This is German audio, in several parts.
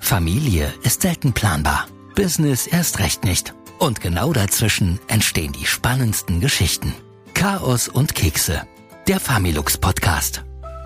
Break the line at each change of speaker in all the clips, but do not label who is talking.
Familie ist selten planbar, Business erst recht nicht. Und genau dazwischen entstehen die spannendsten Geschichten. Chaos und Kekse, der Familux-Podcast.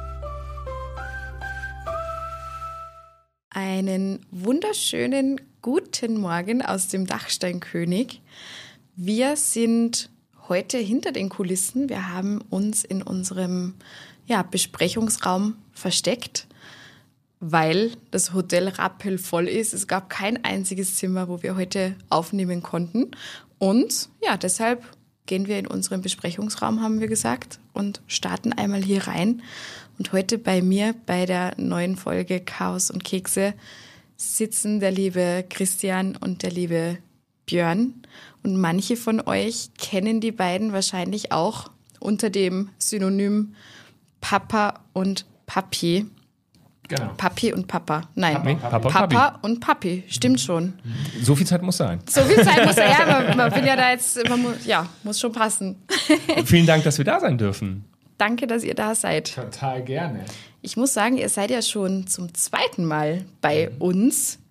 Einen wunderschönen guten Morgen aus dem Dachsteinkönig. Wir sind heute hinter den Kulissen. Wir haben uns in unserem Besprechungsraum versteckt, weil das Hotel rappelvoll ist. Es gab kein einziges Zimmer, wo wir heute aufnehmen konnten. Und deshalb gehen wir in unseren Besprechungsraum, haben wir gesagt, und starten einmal hier rein. Und heute bei mir, bei der neuen Folge Chaos und Kekse, sitzen der liebe Christian und der liebe Björn. Und manche von euch kennen die beiden wahrscheinlich auch unter dem Synonym Papa und Papi.
Genau.
Papi und Papa. Nein,
Papa
und Papi. Stimmt schon.
So viel Zeit muss sein.
So viel Zeit muss sein. Ja, man will ja da jetzt, muss schon passen.
Vielen Dank, dass wir da sein dürfen.
Danke, dass ihr da seid.
Total gerne.
Ich muss sagen, ihr seid ja schon zum zweiten Mal bei uns.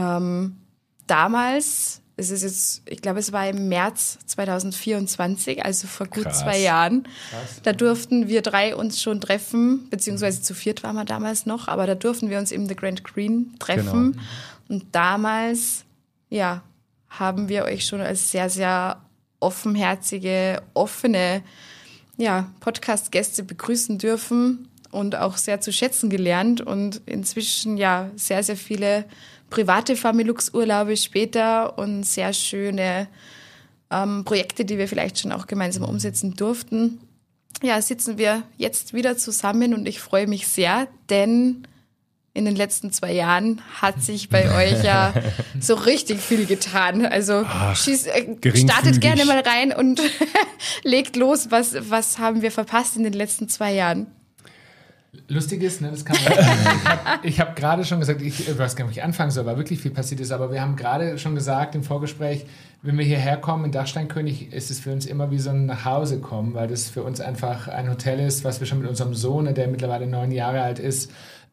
Damals, ich glaube, es war im März 2024, also vor gut 2 Jahren. Krass. Da durften wir 3 uns schon treffen, beziehungsweise zu 4 waren wir damals noch, aber da durften wir uns im The Grand Green treffen. Genau. Und damals, haben wir euch schon als sehr, sehr offenherzige, offene Podcast-Gäste begrüßen dürfen und auch sehr zu schätzen gelernt und inzwischen sehr, sehr viele private Familux-Urlaube später und sehr schöne Projekte, die wir vielleicht schon auch gemeinsam umsetzen durften. Ja, sitzen wir jetzt wieder zusammen und ich freue mich sehr, denn in den letzten 2 Jahren hat sich bei euch ja so richtig viel getan. Also startet gerne mal rein und legt los. Was haben wir verpasst in den letzten 2 Jahren?
Lustig ist, das kann man ich habe gerade schon gesagt, ich weiß gar nicht, wie ich anfangen soll, weil wirklich viel passiert ist, aber wir haben gerade schon gesagt im Vorgespräch, wenn wir hierher kommen in Dachsteinkönig, ist es für uns immer wie so ein Nachhausekommen, weil das für uns einfach ein Hotel ist, was wir schon mit unserem Sohn, der mittlerweile 9 Jahre alt ist,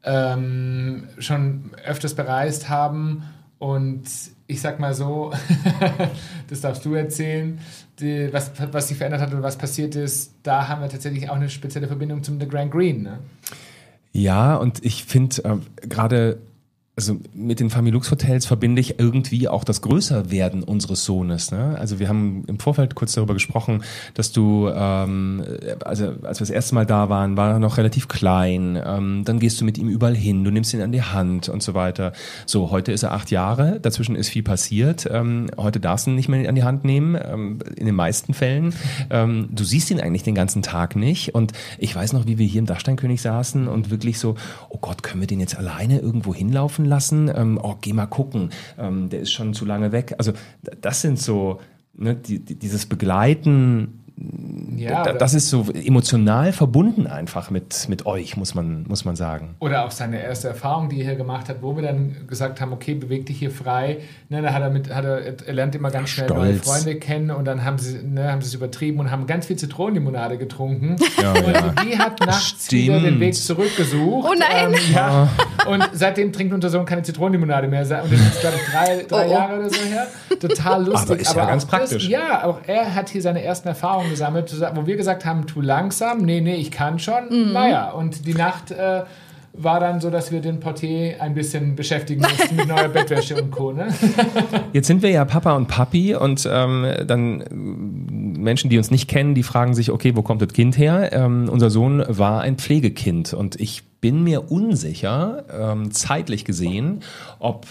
schon öfters bereist haben. Und ich sag mal so, das darfst du erzählen, was sich verändert hat und was passiert ist, da haben wir tatsächlich auch eine spezielle Verbindung zum The Grand Green. Ne?
Ja, und ich finde gerade, also mit den Familux-Hotels verbinde ich irgendwie auch das Größerwerden unseres Sohnes. Ne? Also wir haben im Vorfeld kurz darüber gesprochen, dass du, als wir das erste Mal da waren, war er noch relativ klein. Dann gehst du mit ihm überall hin, du nimmst ihn an die Hand und so weiter. So, heute ist er 8 Jahre, dazwischen ist viel passiert. Heute darfst du ihn nicht mehr an die Hand nehmen, in den meisten Fällen. Du siehst ihn eigentlich den ganzen Tag nicht. Und ich weiß noch, wie wir hier im Dachsteinkönig saßen und wirklich so, oh Gott, können wir den jetzt alleine irgendwo hinlaufen lassen? Geh mal gucken, der ist schon zu lange weg. Also das sind so, dieses Begleiten, das ist so emotional verbunden einfach mit euch, muss man sagen.
Oder auch seine erste Erfahrung, die er hier gemacht hat, wo wir dann gesagt haben, okay, beweg dich hier frei. Da er lernt immer ganz schnell neue Freunde kennen und dann haben sie es übertrieben und haben ganz viel Zitronenlimonade getrunken. Und die hat nachts wieder den Weg zurückgesucht.
Oh nein!
Und seitdem trinkt unser Sohn keine Zitronenlimonade mehr. Und das ist, glaube ich, 3 Jahre oder so her. Total lustig.
Aber ist ja ganz praktisch.
Auch er hat hier seine ersten Erfahrungen gesammelt, wo wir gesagt haben, tu langsam, nee, ich kann schon. Und die Nacht war dann so, dass wir den Portier ein bisschen beschäftigen mussten mit neuer Bettwäsche und Co. Ne?
Jetzt sind wir ja Papa und Papi und dann Menschen, die uns nicht kennen, die fragen sich, okay, wo kommt das Kind her? Unser Sohn war ein Pflegekind und ich bin mir unsicher, zeitlich gesehen, ob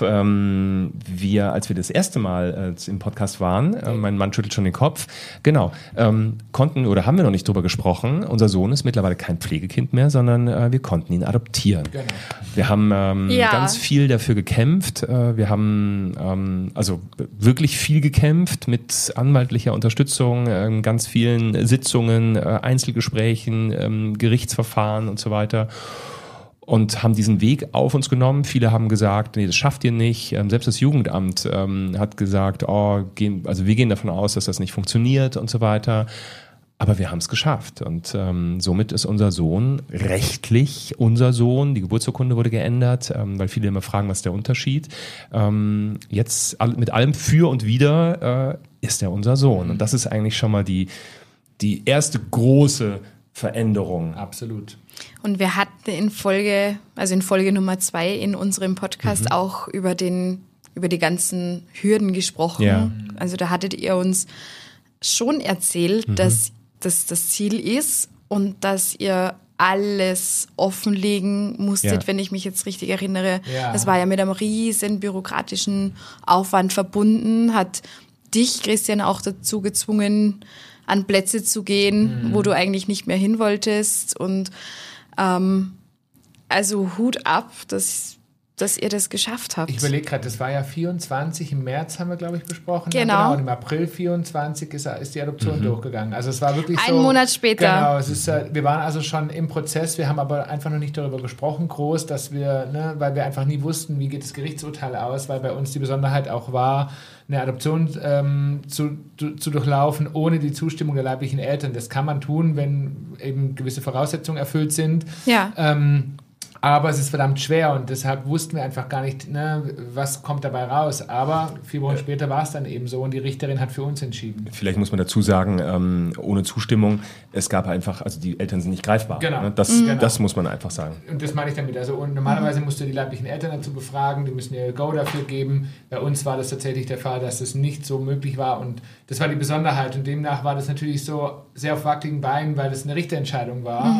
wir, als wir das erste Mal im Podcast waren, mein Mann schüttelt schon den Kopf, genau, konnten oder haben wir noch nicht drüber gesprochen. Unser Sohn ist mittlerweile kein Pflegekind mehr, sondern wir konnten ihn adoptieren. Genau. Wir haben ganz viel dafür gekämpft. Wir haben also wirklich viel gekämpft mit anwaltlicher Unterstützung, ganz vielen Sitzungen, Einzelgesprächen, Gerichtsverfahren und so weiter. Und haben diesen Weg auf uns genommen. Viele haben gesagt, nee, das schafft ihr nicht. Selbst das Jugendamt hat gesagt, wir gehen davon aus, dass das nicht funktioniert und so weiter. Aber wir haben es geschafft und somit ist unser Sohn rechtlich unser Sohn. Die Geburtsurkunde wurde geändert, weil viele immer fragen, was ist der Unterschied. Jetzt mit allem Für und Wider ist er unser Sohn. Und das ist eigentlich schon mal die erste große Veränderung.
Absolut.
Und wir hatten in Folge Nummer 2 in unserem Podcast auch über die ganzen Hürden gesprochen.
Ja.
Also da hattet ihr uns schon erzählt, dass das Ziel ist und dass ihr alles offenlegen musstet, wenn ich mich jetzt richtig erinnere.
Ja.
Das war ja mit einem riesen bürokratischen Aufwand verbunden, hat dich, Christian, auch dazu gezwungen, an Plätze zu gehen, wo du eigentlich nicht mehr hin wolltest. Und also Hut ab, dass ihr das geschafft habt.
Ich überlege gerade, das war ja 24, im März haben wir, glaube ich, besprochen.
Genau.
Und im April 24 ist die Adoption durchgegangen. Also es war wirklich so.
Einen Monat später.
Genau, wir waren also schon im Prozess, wir haben aber einfach noch nicht darüber gesprochen, groß, dass wir, weil wir einfach nie wussten, wie geht das Gerichtsurteil aus, weil bei uns die Besonderheit auch war, eine Adoption zu durchlaufen ohne die Zustimmung der leiblichen Eltern. Das kann man tun, wenn eben gewisse Voraussetzungen erfüllt sind.
Ja.
Aber es ist verdammt schwer und deshalb wussten wir einfach gar nicht, was kommt dabei raus. Aber 4 Wochen später war es dann eben so und die Richterin hat für uns entschieden.
Vielleicht muss man dazu sagen, ohne Zustimmung, es gab einfach, also die Eltern sind nicht greifbar.
Genau.
Ne? Das muss man einfach sagen.
Und das meine ich damit. Also und normalerweise musst du die leiblichen Eltern dazu befragen, die müssen ihr Go dafür geben. Bei uns war das tatsächlich der Fall, dass das nicht so möglich war und das war die Besonderheit. Und demnach war das natürlich so sehr auf wackeligen Beinen, weil das eine Richterentscheidung war.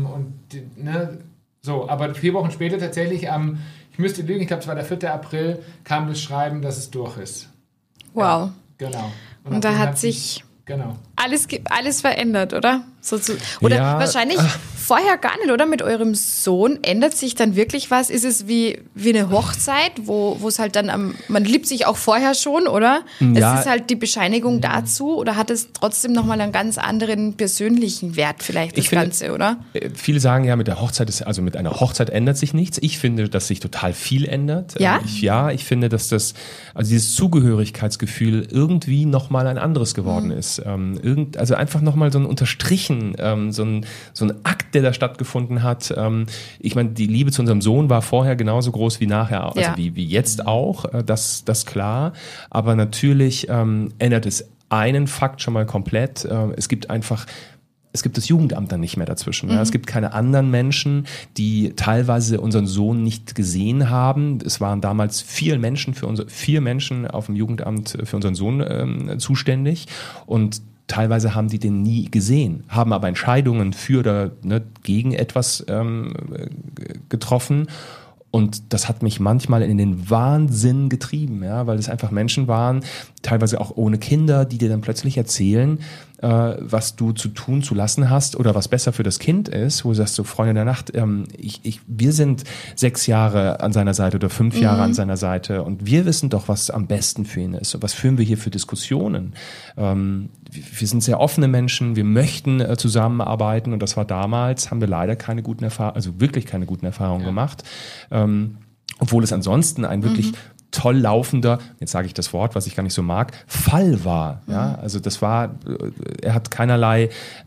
So, aber 4 Wochen später tatsächlich ich müsste lügen, ich glaube, es war der 4. April, kam das Schreiben, dass es durch ist.
Wow.
Ja, genau.
Und da hat sich
genau.
alles verändert, oder? Oder wahrscheinlich vorher gar nicht, oder? Mit eurem Sohn ändert sich dann wirklich was? Ist es wie eine Hochzeit, wo es halt dann man liebt sich auch vorher schon, oder?
Ja.
Es ist halt die Bescheinigung dazu, oder hat es trotzdem nochmal einen ganz anderen persönlichen Wert vielleicht, das Ganze, oder?
Viele sagen ja, mit einer Hochzeit ändert sich nichts. Ich finde, dass sich total viel ändert.
Ja?
Ich finde, dass dieses Zugehörigkeitsgefühl irgendwie nochmal ein anderes geworden ist. Also einfach nochmal so ein Unterstrichen, so ein Akt, der da stattgefunden hat. Ich meine, die Liebe zu unserem Sohn war vorher genauso groß wie nachher, also wie jetzt auch, das klar. Aber natürlich ändert es einen Fakt schon mal komplett. Es gibt das Jugendamt dann nicht mehr dazwischen. Ja? Es gibt keine anderen Menschen, die teilweise unseren Sohn nicht gesehen haben. Es waren damals 4 Menschen auf dem Jugendamt für unseren Sohn zuständig und teilweise haben die den nie gesehen, haben aber Entscheidungen für oder gegen etwas getroffen. Und das hat mich manchmal in den Wahnsinn getrieben, ja, weil es einfach Menschen waren, teilweise auch ohne Kinder, die dir dann plötzlich erzählen, was du zu tun, zu lassen hast oder was besser für das Kind ist, wo du sagst, so Freunde der Nacht, wir sind 6 Jahre an seiner Seite oder 5 Jahre an seiner Seite und wir wissen doch, was am besten für ihn ist und was führen wir hier für Diskussionen. Wir sind sehr offene Menschen, wir möchten zusammenarbeiten und das war damals, haben wir leider keine guten Erfahrungen, also wirklich keine guten Erfahrungen gemacht, obwohl es ansonsten ein wirklich toll laufender, jetzt sage ich das Wort, was ich gar nicht so mag, Fall war. Ja? Also es gab keinerlei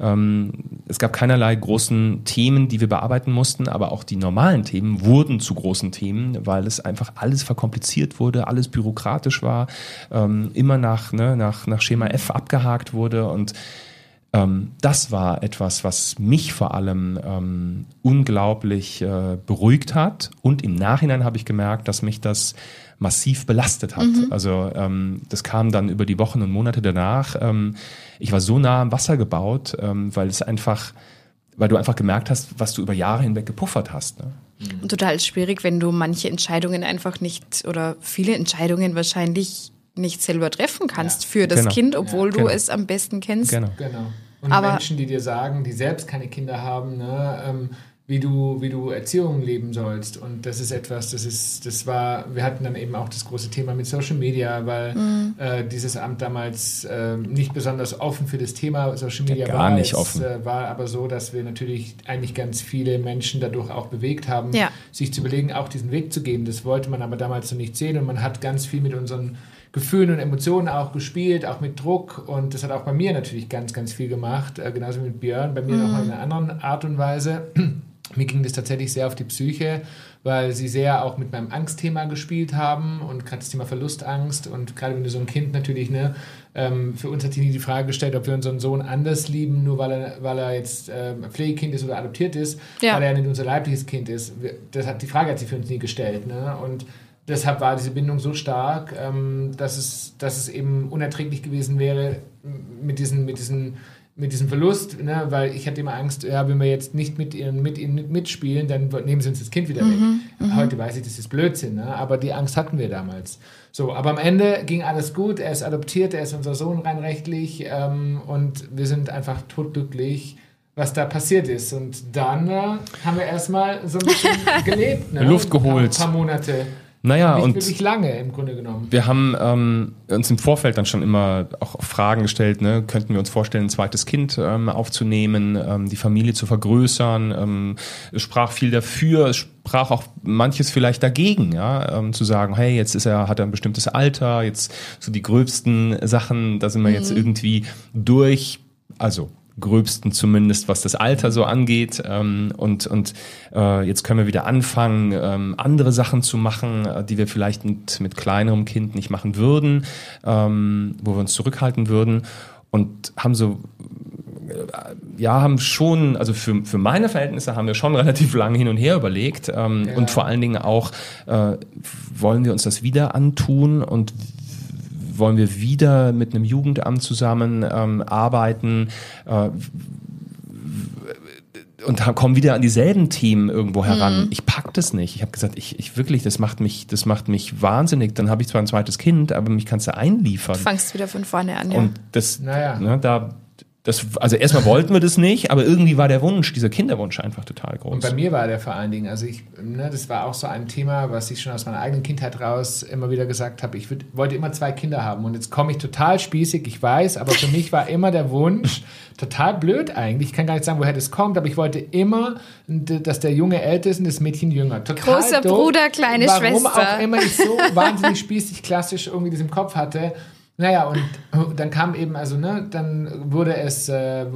großen Themen, die wir bearbeiten mussten, aber auch die normalen Themen wurden zu großen Themen, weil es einfach alles verkompliziert wurde, alles bürokratisch war, immer nach Schema F abgehakt wurde und das war etwas, was mich vor allem unglaublich beruhigt hat und im Nachhinein habe ich gemerkt, dass mich das massiv belastet hat. Also das kam dann über die Wochen und Monate danach. Ich war so nah am Wasser gebaut, weil du einfach gemerkt hast, was du über Jahre hinweg gepuffert hast. Ne?
Und total schwierig, wenn du manche Entscheidungen einfach nicht oder viele Entscheidungen wahrscheinlich nicht selber treffen kannst für das Kind, obwohl du es am besten kennst.
Genau.
Und
Aber
Menschen, die dir sagen, die selbst keine Kinder haben, wie du Erziehung leben sollst. Und das ist etwas, wir hatten dann eben auch das große Thema mit Social Media, weil dieses Amt damals nicht besonders offen für das Thema Social Media
gar nicht offen.
War aber so, dass wir natürlich eigentlich ganz viele Menschen dadurch auch bewegt haben, sich zu überlegen, auch diesen Weg zu gehen. Das wollte man aber damals so nicht sehen und man hat ganz viel mit unseren Gefühlen und Emotionen auch gespielt, auch mit Druck und das hat auch bei mir natürlich ganz, ganz viel gemacht, genauso mit Björn, bei mir nochmal in einer anderen Art und Weise. Mir ging das tatsächlich sehr auf die Psyche, weil sie sehr auch mit meinem Angstthema gespielt haben und gerade das Thema Verlustangst und gerade wenn du so ein Kind natürlich, für uns hat sie nie die Frage gestellt, ob wir unseren Sohn anders lieben, nur weil er jetzt Pflegekind ist oder adoptiert ist, weil er nicht unser leibliches Kind ist. Die Frage hat sie für uns nie gestellt, ne? Und deshalb war diese Bindung so stark, dass es eben unerträglich gewesen wäre mit diesem Verlust, ne? Weil ich hatte immer Angst, wenn wir jetzt nicht mit ihnen mitspielen, dann nehmen sie uns das Kind wieder weg. Heute weiß ich, das ist Blödsinn, ne? Aber die Angst hatten wir damals. So, aber am Ende ging alles gut, er ist adoptiert, er ist unser Sohn rein rechtlich und wir sind einfach totglücklich, was da passiert ist. Und dann haben wir erstmal so ein bisschen gelebt, ne?
Luft geholt.
Ein paar Monate.
Naja,
nicht
und
wirklich lange im Grunde genommen.
Wir haben uns im Vorfeld dann schon immer auch Fragen gestellt, ne? Könnten wir uns vorstellen, ein zweites Kind aufzunehmen, die Familie zu vergrößern. Es sprach viel dafür, es sprach auch manches vielleicht dagegen, zu sagen, hey, jetzt hat er ein bestimmtes Alter, jetzt so die gröbsten Sachen, da sind wir jetzt irgendwie durch, also gröbsten zumindest, was das Alter so angeht. Und jetzt können wir wieder anfangen, andere Sachen zu machen, die wir vielleicht mit kleinerem Kind nicht machen würden, wo wir uns zurückhalten würden. Und haben schon, also für meine Verhältnisse haben wir schon relativ lange hin und her überlegt. Und vor allen Dingen auch, wollen wir uns das wieder antun und wollen wir wieder mit einem Jugendamt zusammen arbeiten und kommen wieder an dieselben Themen irgendwo heran. Ich pack das nicht. Ich habe gesagt, ich wirklich, das macht mich wahnsinnig. Dann habe ich zwar ein zweites Kind, aber mich kannst du einliefern.
Du fängst wieder von vorne an, ja.
Und das, also erstmal wollten wir das nicht, aber irgendwie war dieser Kinderwunsch einfach total groß.
Und bei mir war der vor allen Dingen, also das war auch so ein Thema, was ich schon aus meiner eigenen Kindheit raus immer wieder gesagt habe, ich wollte immer 2 Kinder haben und jetzt komme ich total spießig, ich weiß, aber für mich war immer der Wunsch, total blöd eigentlich, ich kann gar nicht sagen, woher das kommt, aber ich wollte immer, dass der Junge älter ist und das Mädchen jünger. Total
großer
doof,
Bruder, kleine Schwester.
Warum auch immer ich so wahnsinnig spießig klassisch irgendwie das im Kopf hatte. Naja, und dann kam eben, dann wurde es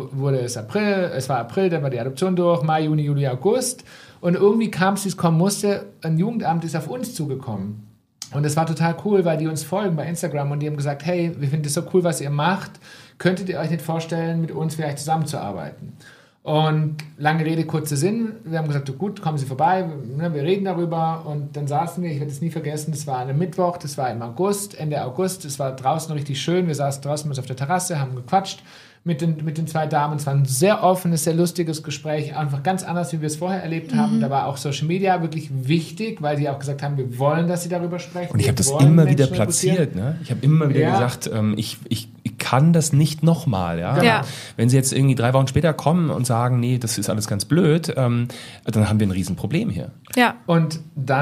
April, es war April, dann war die Adoption durch, Mai, Juni, Juli, August und irgendwie kam es, wie es kommen musste, ein Jugendamt ist auf uns zugekommen. Und das war total cool, weil die uns folgen bei Instagram und die haben gesagt, hey, wir finden das so cool, was ihr macht, könntet ihr euch nicht vorstellen, mit uns vielleicht zusammenzuarbeiten? Und lange Rede, kurzer Sinn, wir haben gesagt, gut, kommen Sie vorbei, wir reden darüber und dann saßen wir, ich werde es nie vergessen, das war an einem Mittwoch, das war im August, Ende August, es war draußen richtig schön, wir saßen draußen auf der Terrasse, haben gequatscht mit den 2 Damen, es war ein sehr offenes, sehr lustiges Gespräch, einfach ganz anders, wie wir es vorher erlebt haben, da war auch Social Media wirklich wichtig, weil die auch gesagt haben, wir wollen, dass sie darüber sprechen.
Und ich habe das immer wieder platziert, ne? Ich habe immer wieder gesagt, ich kann das nicht nochmal, ja? Wenn sie jetzt irgendwie 3 Wochen später kommen und sagen, nee, das ist alles ganz blöd, dann haben wir ein Riesenproblem hier.
Ja.
Und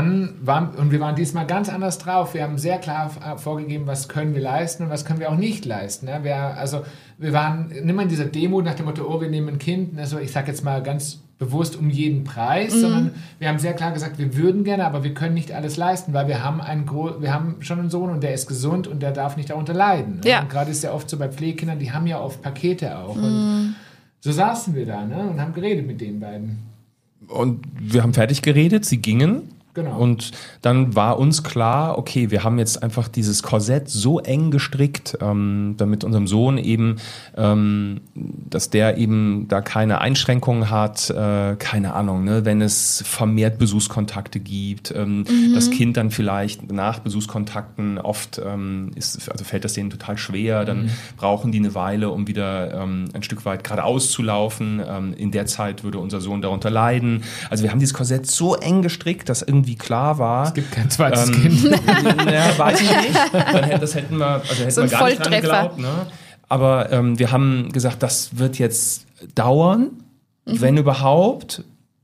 wir waren diesmal ganz anders drauf. Wir haben sehr klar vorgegeben, was können wir leisten und was können wir auch nicht leisten. Ne? Wir waren immer in dieser Demo nach dem Motto, wir nehmen ein Kind, also ich sage jetzt mal ganz bewusst um jeden Preis, sondern wir haben sehr klar gesagt, wir würden gerne, aber wir können nicht alles leisten, weil wir haben schon einen Sohn und der ist gesund und der darf nicht darunter leiden. Ne? Ja. Und gerade ist ja oft so bei Pflegekindern, die haben ja oft Pakete auch. Und so saßen wir da, ne? Und haben geredet mit den beiden.
Und wir haben fertig geredet, sie gingen.
Genau.
Und dann war uns klar, okay, wir haben jetzt einfach dieses Korsett so eng gestrickt, damit unserem Sohn eben, dass der eben da keine Einschränkungen hat, keine Ahnung, ne, wenn es vermehrt Besuchskontakte gibt, das Kind dann vielleicht nach Besuchskontakten oft fällt das denen total schwer, dann brauchen die eine Weile, um wieder ein Stück weit geradeaus zu laufen. In der Zeit würde unser Sohn darunter leiden. Also wir haben dieses Korsett so eng gestrickt, dass irgendwie klar war.
Es gibt kein zweites Kind.
Weiß ich nicht. Das hätten wir
so ein
gar nicht dran geglaubt. Ne? Aber wir haben gesagt, das wird jetzt dauern, wenn überhaupt.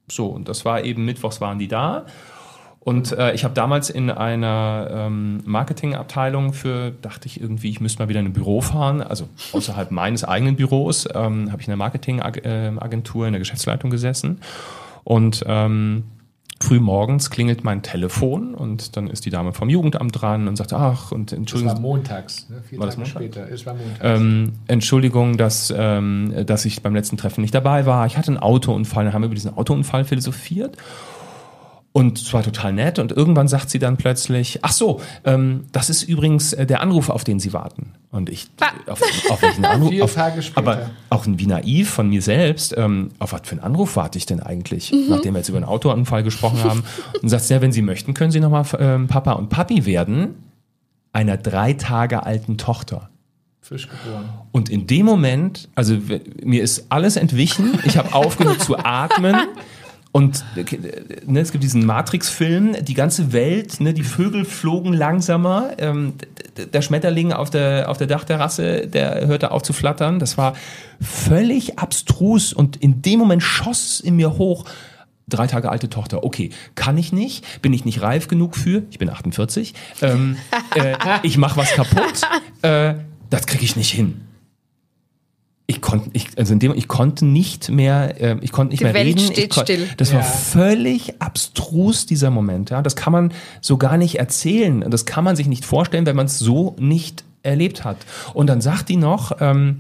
So, und das war eben, mittwochs waren die da. Und ich habe damals in einer Marketingabteilung dachte ich irgendwie, ich müsste mal wieder in ein Büro fahren, also außerhalb meines eigenen Büros, habe ich in einer Marketingagentur in der Geschäftsleitung gesessen. Und früh morgens klingelt mein Telefon und dann ist die Dame vom Jugendamt dran und sagt, ach, und Entschuldigung.
Das war montags, ne? 4 Tage später. Es war montags.
Entschuldigung, dass ich beim letzten Treffen nicht dabei war. Ich hatte einen Autounfall, dann haben wir über diesen Autounfall philosophiert. Und es war total nett und irgendwann sagt sie dann plötzlich, ach so, das ist übrigens der Anruf, auf den Sie warten. Und ich, auf welchen Anruf?
4 Tage später.
Aber auch wie naiv von mir selbst, auf was für einen Anruf warte ich denn eigentlich? Nachdem wir jetzt über einen Autounfall gesprochen haben. Und sagt sie, ja, wenn Sie möchten, können Sie nochmal Papa und Papi werden einer 3 Tage alten Tochter.
Frisch geboren.
Und in dem Moment, also mir ist alles entwichen, ich habe aufgehört zu atmen. Und ne, es gibt diesen Matrix-Film, die ganze Welt, ne, die Vögel flogen langsamer, der Schmetterling auf der Dachterrasse, der hörte auf zu flattern. Das war völlig abstrus und in dem Moment schoss in mir hoch, 3 Tage alte Tochter, okay, kann ich nicht, bin ich nicht reif genug für, ich bin 48, ich mache was kaputt, das kriege ich nicht hin. Ich konnte nicht mehr reden.
Still.
Das war völlig abstrus, dieser Moment. Ja, das kann man so gar nicht erzählen. Das kann man sich nicht vorstellen, wenn man es so nicht erlebt hat. Und dann sagt die noch,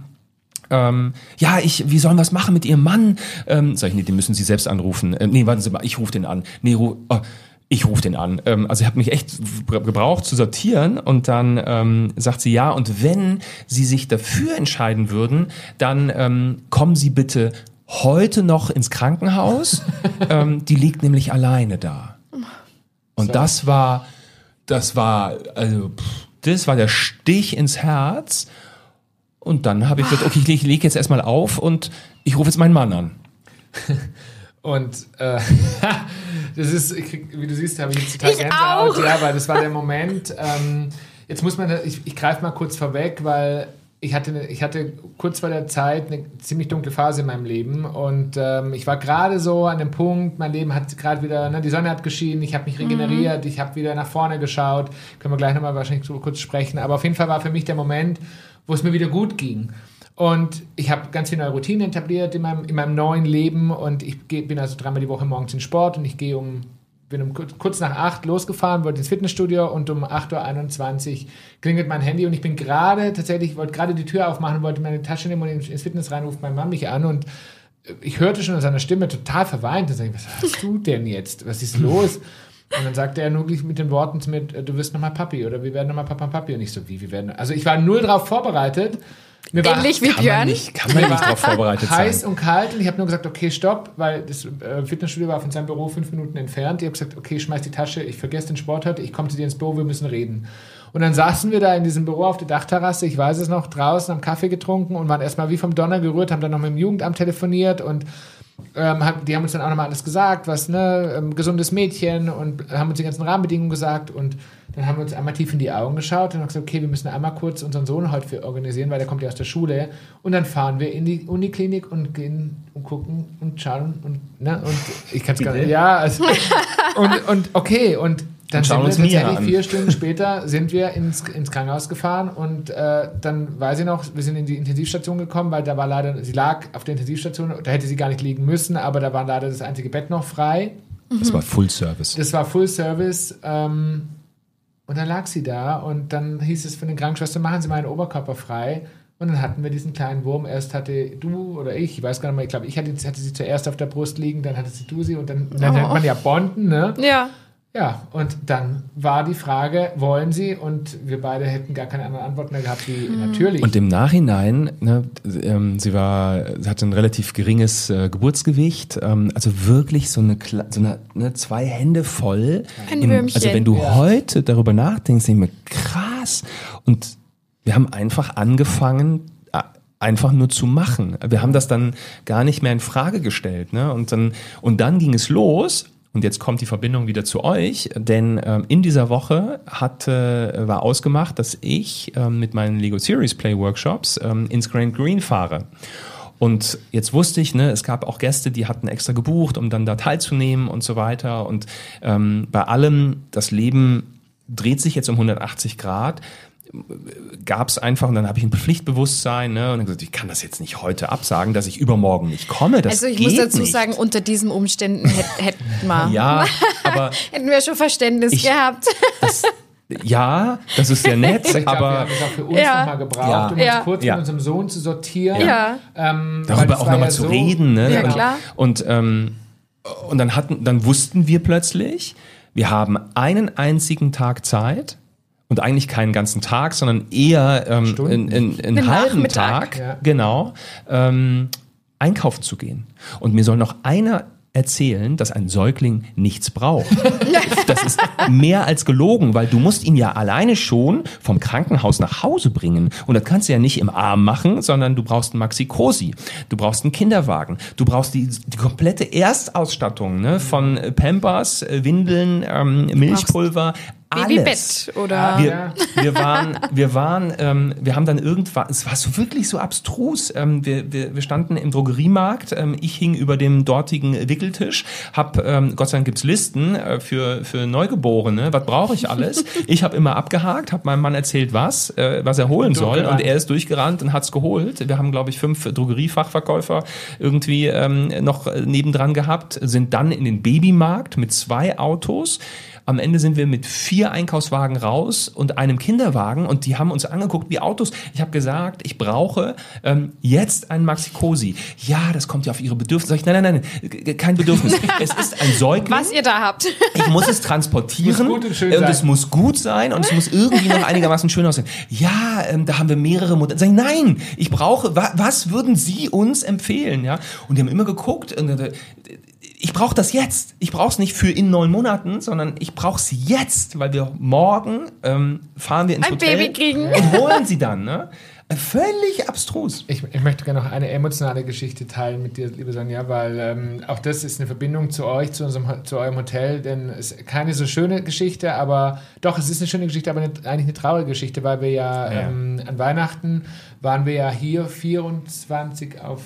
wie sollen wir es machen mit Ihrem Mann? Sag ich, nee, den müssen Sie selbst anrufen. Nee, warten Sie mal, ich rufe den an. Nee, ich rufe den an. Also ich habe mich echt gebraucht zu sortieren und dann sagt sie, ja, und wenn Sie sich dafür entscheiden würden, dann kommen Sie bitte heute noch ins Krankenhaus. Die liegt nämlich alleine da. Und so. Das war der Stich ins Herz. Und dann habe ich gesagt, okay, ich lege jetzt erstmal auf und ich rufe jetzt meinen Mann an.
Und das ist, wie du siehst, habe ich jetzt total Gänsehaut. Ja, weil das war der Moment. Jetzt muss man, ich greife mal kurz vorweg, weil ich hatte kurz vor der Zeit eine ziemlich dunkle Phase in meinem Leben und ich war gerade so an dem Punkt, mein Leben hat gerade wieder, die Sonne hat geschienen, ich habe mich regeneriert, ich habe wieder nach vorne geschaut, können wir gleich nochmal wahrscheinlich so kurz sprechen, aber auf jeden Fall war für mich der Moment, wo es mir wieder gut ging. Und ich habe ganz viele neue Routinen etabliert in meinem neuen Leben und ich bin also 3-mal die Woche morgens in Sport und ich bin kurz nach 8 losgefahren, wollte ins Fitnessstudio und um 8:21 Uhr klingelt mein Handy und ich bin wollte gerade die Tür aufmachen, wollte meine Tasche nehmen und ins Fitness rein, ruft mein Mann mich an und ich hörte schon an seiner Stimme total verweint und sage, was hast du denn jetzt? Was ist los? Und dann sagte er nur mit den Worten zu mir, du wirst nochmal Papi oder wir werden nochmal Papa und Papi. Und ich so, wir werden, also ich war null drauf vorbereitet.
Ähnlich wie Björn.
Kann man nicht darauf vorbereitet sein.
Heiß und kalt und ich habe nur gesagt, okay, stopp, weil das Fitnessstudio war von seinem Büro 5 Minuten entfernt. Ich habe gesagt, okay, schmeiß die Tasche, ich vergesse den Sport heute, ich komme zu dir ins Büro, wir müssen reden. Und dann saßen wir da in diesem Büro auf der Dachterrasse, ich weiß es noch, draußen, haben Kaffee getrunken und waren erstmal wie vom Donner gerührt, haben dann noch mit dem Jugendamt telefoniert und die haben uns dann auch nochmal alles gesagt, was, gesundes Mädchen und haben uns die ganzen Rahmenbedingungen gesagt und dann haben wir uns einmal tief in die Augen geschaut und haben gesagt, okay, wir müssen einmal kurz unseren Sohn heute für organisieren, weil der kommt ja aus der Schule und dann fahren wir in die Uniklinik und gehen und gucken und schauen und ich kann es gar nicht, ja, also, und okay, und dann sind wir tatsächlich 4 Stunden später sind wir ins Krankenhaus gefahren und dann weiß ich noch, wir sind in die Intensivstation gekommen, weil da war leider, sie lag auf der Intensivstation, da hätte sie gar nicht liegen müssen, aber da war leider das einzige Bett noch frei.
Das war Full Service.
Und dann lag sie da und dann hieß es von den Krankenschwestern, machen Sie meinen Oberkörper frei. Und dann hatten wir diesen kleinen Wurm. Erst hatte du oder ich weiß gar nicht mehr, ich glaube, ich hatte sie zuerst auf der Brust liegen, dann hattest du sie und dann nennt man ja bonden, ne?
Ja.
Ja, und dann war die Frage, wollen Sie? Und wir beide hätten gar keine andere Antwort mehr gehabt, wie natürlich.
Und im Nachhinein, sie hatte ein relativ geringes Geburtsgewicht, also wirklich so eine 2 Hände voll.
Ein Würmchen.
Also wenn du heute darüber nachdenkst, denke ich mir, krass. Und wir haben einfach angefangen, einfach nur zu machen. Wir haben das dann gar nicht mehr in Frage gestellt. Ne? Und dann ging es los. Und jetzt kommt die Verbindung wieder zu euch, denn in dieser Woche war ausgemacht, dass ich mit meinen Lego Series Play Workshops ins Grand Green fahre. Und jetzt wusste ich, ne, es gab auch Gäste, die hatten extra gebucht, um dann da teilzunehmen und so weiter. Und bei allem, das Leben dreht sich jetzt um 180 Grad, gab es einfach, und dann habe ich ein Pflichtbewusstsein, ne, und dann gesagt, ich kann das jetzt nicht heute absagen, dass ich übermorgen nicht komme. Das
also ich
geht
muss dazu
nicht.
sagen, unter diesen Umständen hätten wir,
Ja, aber
hätten wir schon Verständnis gehabt.
ja, das ist sehr nett,
Ich glaube, wir
aber
haben es auch für uns nochmal gebraucht, um uns kurz mit unserem Sohn zu sortieren.
Ja.
darüber auch nochmal zu reden. Ne?
Ja, klar.
Und dann wussten wir plötzlich, wir haben einen einzigen Tag Zeit und eigentlich keinen ganzen Tag, sondern eher einen halben
Nachmittag.
Tag, genau, einkaufen zu gehen. Und mir soll noch einer erzählen, dass ein Säugling nichts braucht. Das ist mehr als gelogen, weil du musst ihn ja alleine schon vom Krankenhaus nach Hause bringen. Und das kannst du ja nicht im Arm machen, sondern du brauchst einen Maxi-Cosi, du brauchst einen Kinderwagen, du brauchst die komplette Erstausstattung, ne, von Pampers, Windeln, Milchpulver, alles.
Babybett oder
Wir haben dann irgendwann, es war so wirklich so abstrus, wir standen im Drogeriemarkt, ich hing über dem dortigen Wickeltisch, Gott sei Dank gibt's Listen für Neugeborene, was brauche ich alles? Ich habe immer abgehakt, habe meinem Mann erzählt, was er holen soll, und er ist durchgerannt und hat's geholt. Wir haben, glaube ich, 5 Drogeriefachverkäufer irgendwie noch nebendran gehabt, sind dann in den Babymarkt mit 2 Autos. Am Ende sind wir mit 4 Einkaufswagen raus und einem Kinderwagen, und die haben uns angeguckt wie Autos. Ich habe gesagt, ich brauche jetzt einen Maxi-Cosi. Ja, das kommt ja auf Ihre Bedürfnisse. Sag ich, nein, kein Bedürfnis. Es ist ein Säugling.
was ihr da habt.
Ich muss es transportieren,
Muss gut und schön
und
sein.
es muss gut sein, und es muss irgendwie noch einigermaßen schön aussehen. Ja, da haben wir mehrere Modelle. Sag ich, nein, ich brauche, was würden Sie uns empfehlen? Ja? Und die haben immer geguckt, und ich brauche das jetzt. Ich brauche es nicht für in 9 Monaten, sondern ich brauche es jetzt, weil wir morgen fahren wir ins Hotel
Baby kriegen.
und holen sie dann. Ne? Völlig abstrus.
Ich möchte gerne noch eine emotionale Geschichte teilen mit dir, liebe Sonja, weil auch das ist eine Verbindung zu euch, zu eurem Hotel, denn es ist keine so schöne Geschichte, aber doch, es ist eine schöne Geschichte, aber eigentlich eine traurige Geschichte, weil wir an Weihnachten waren wir ja hier 24 auf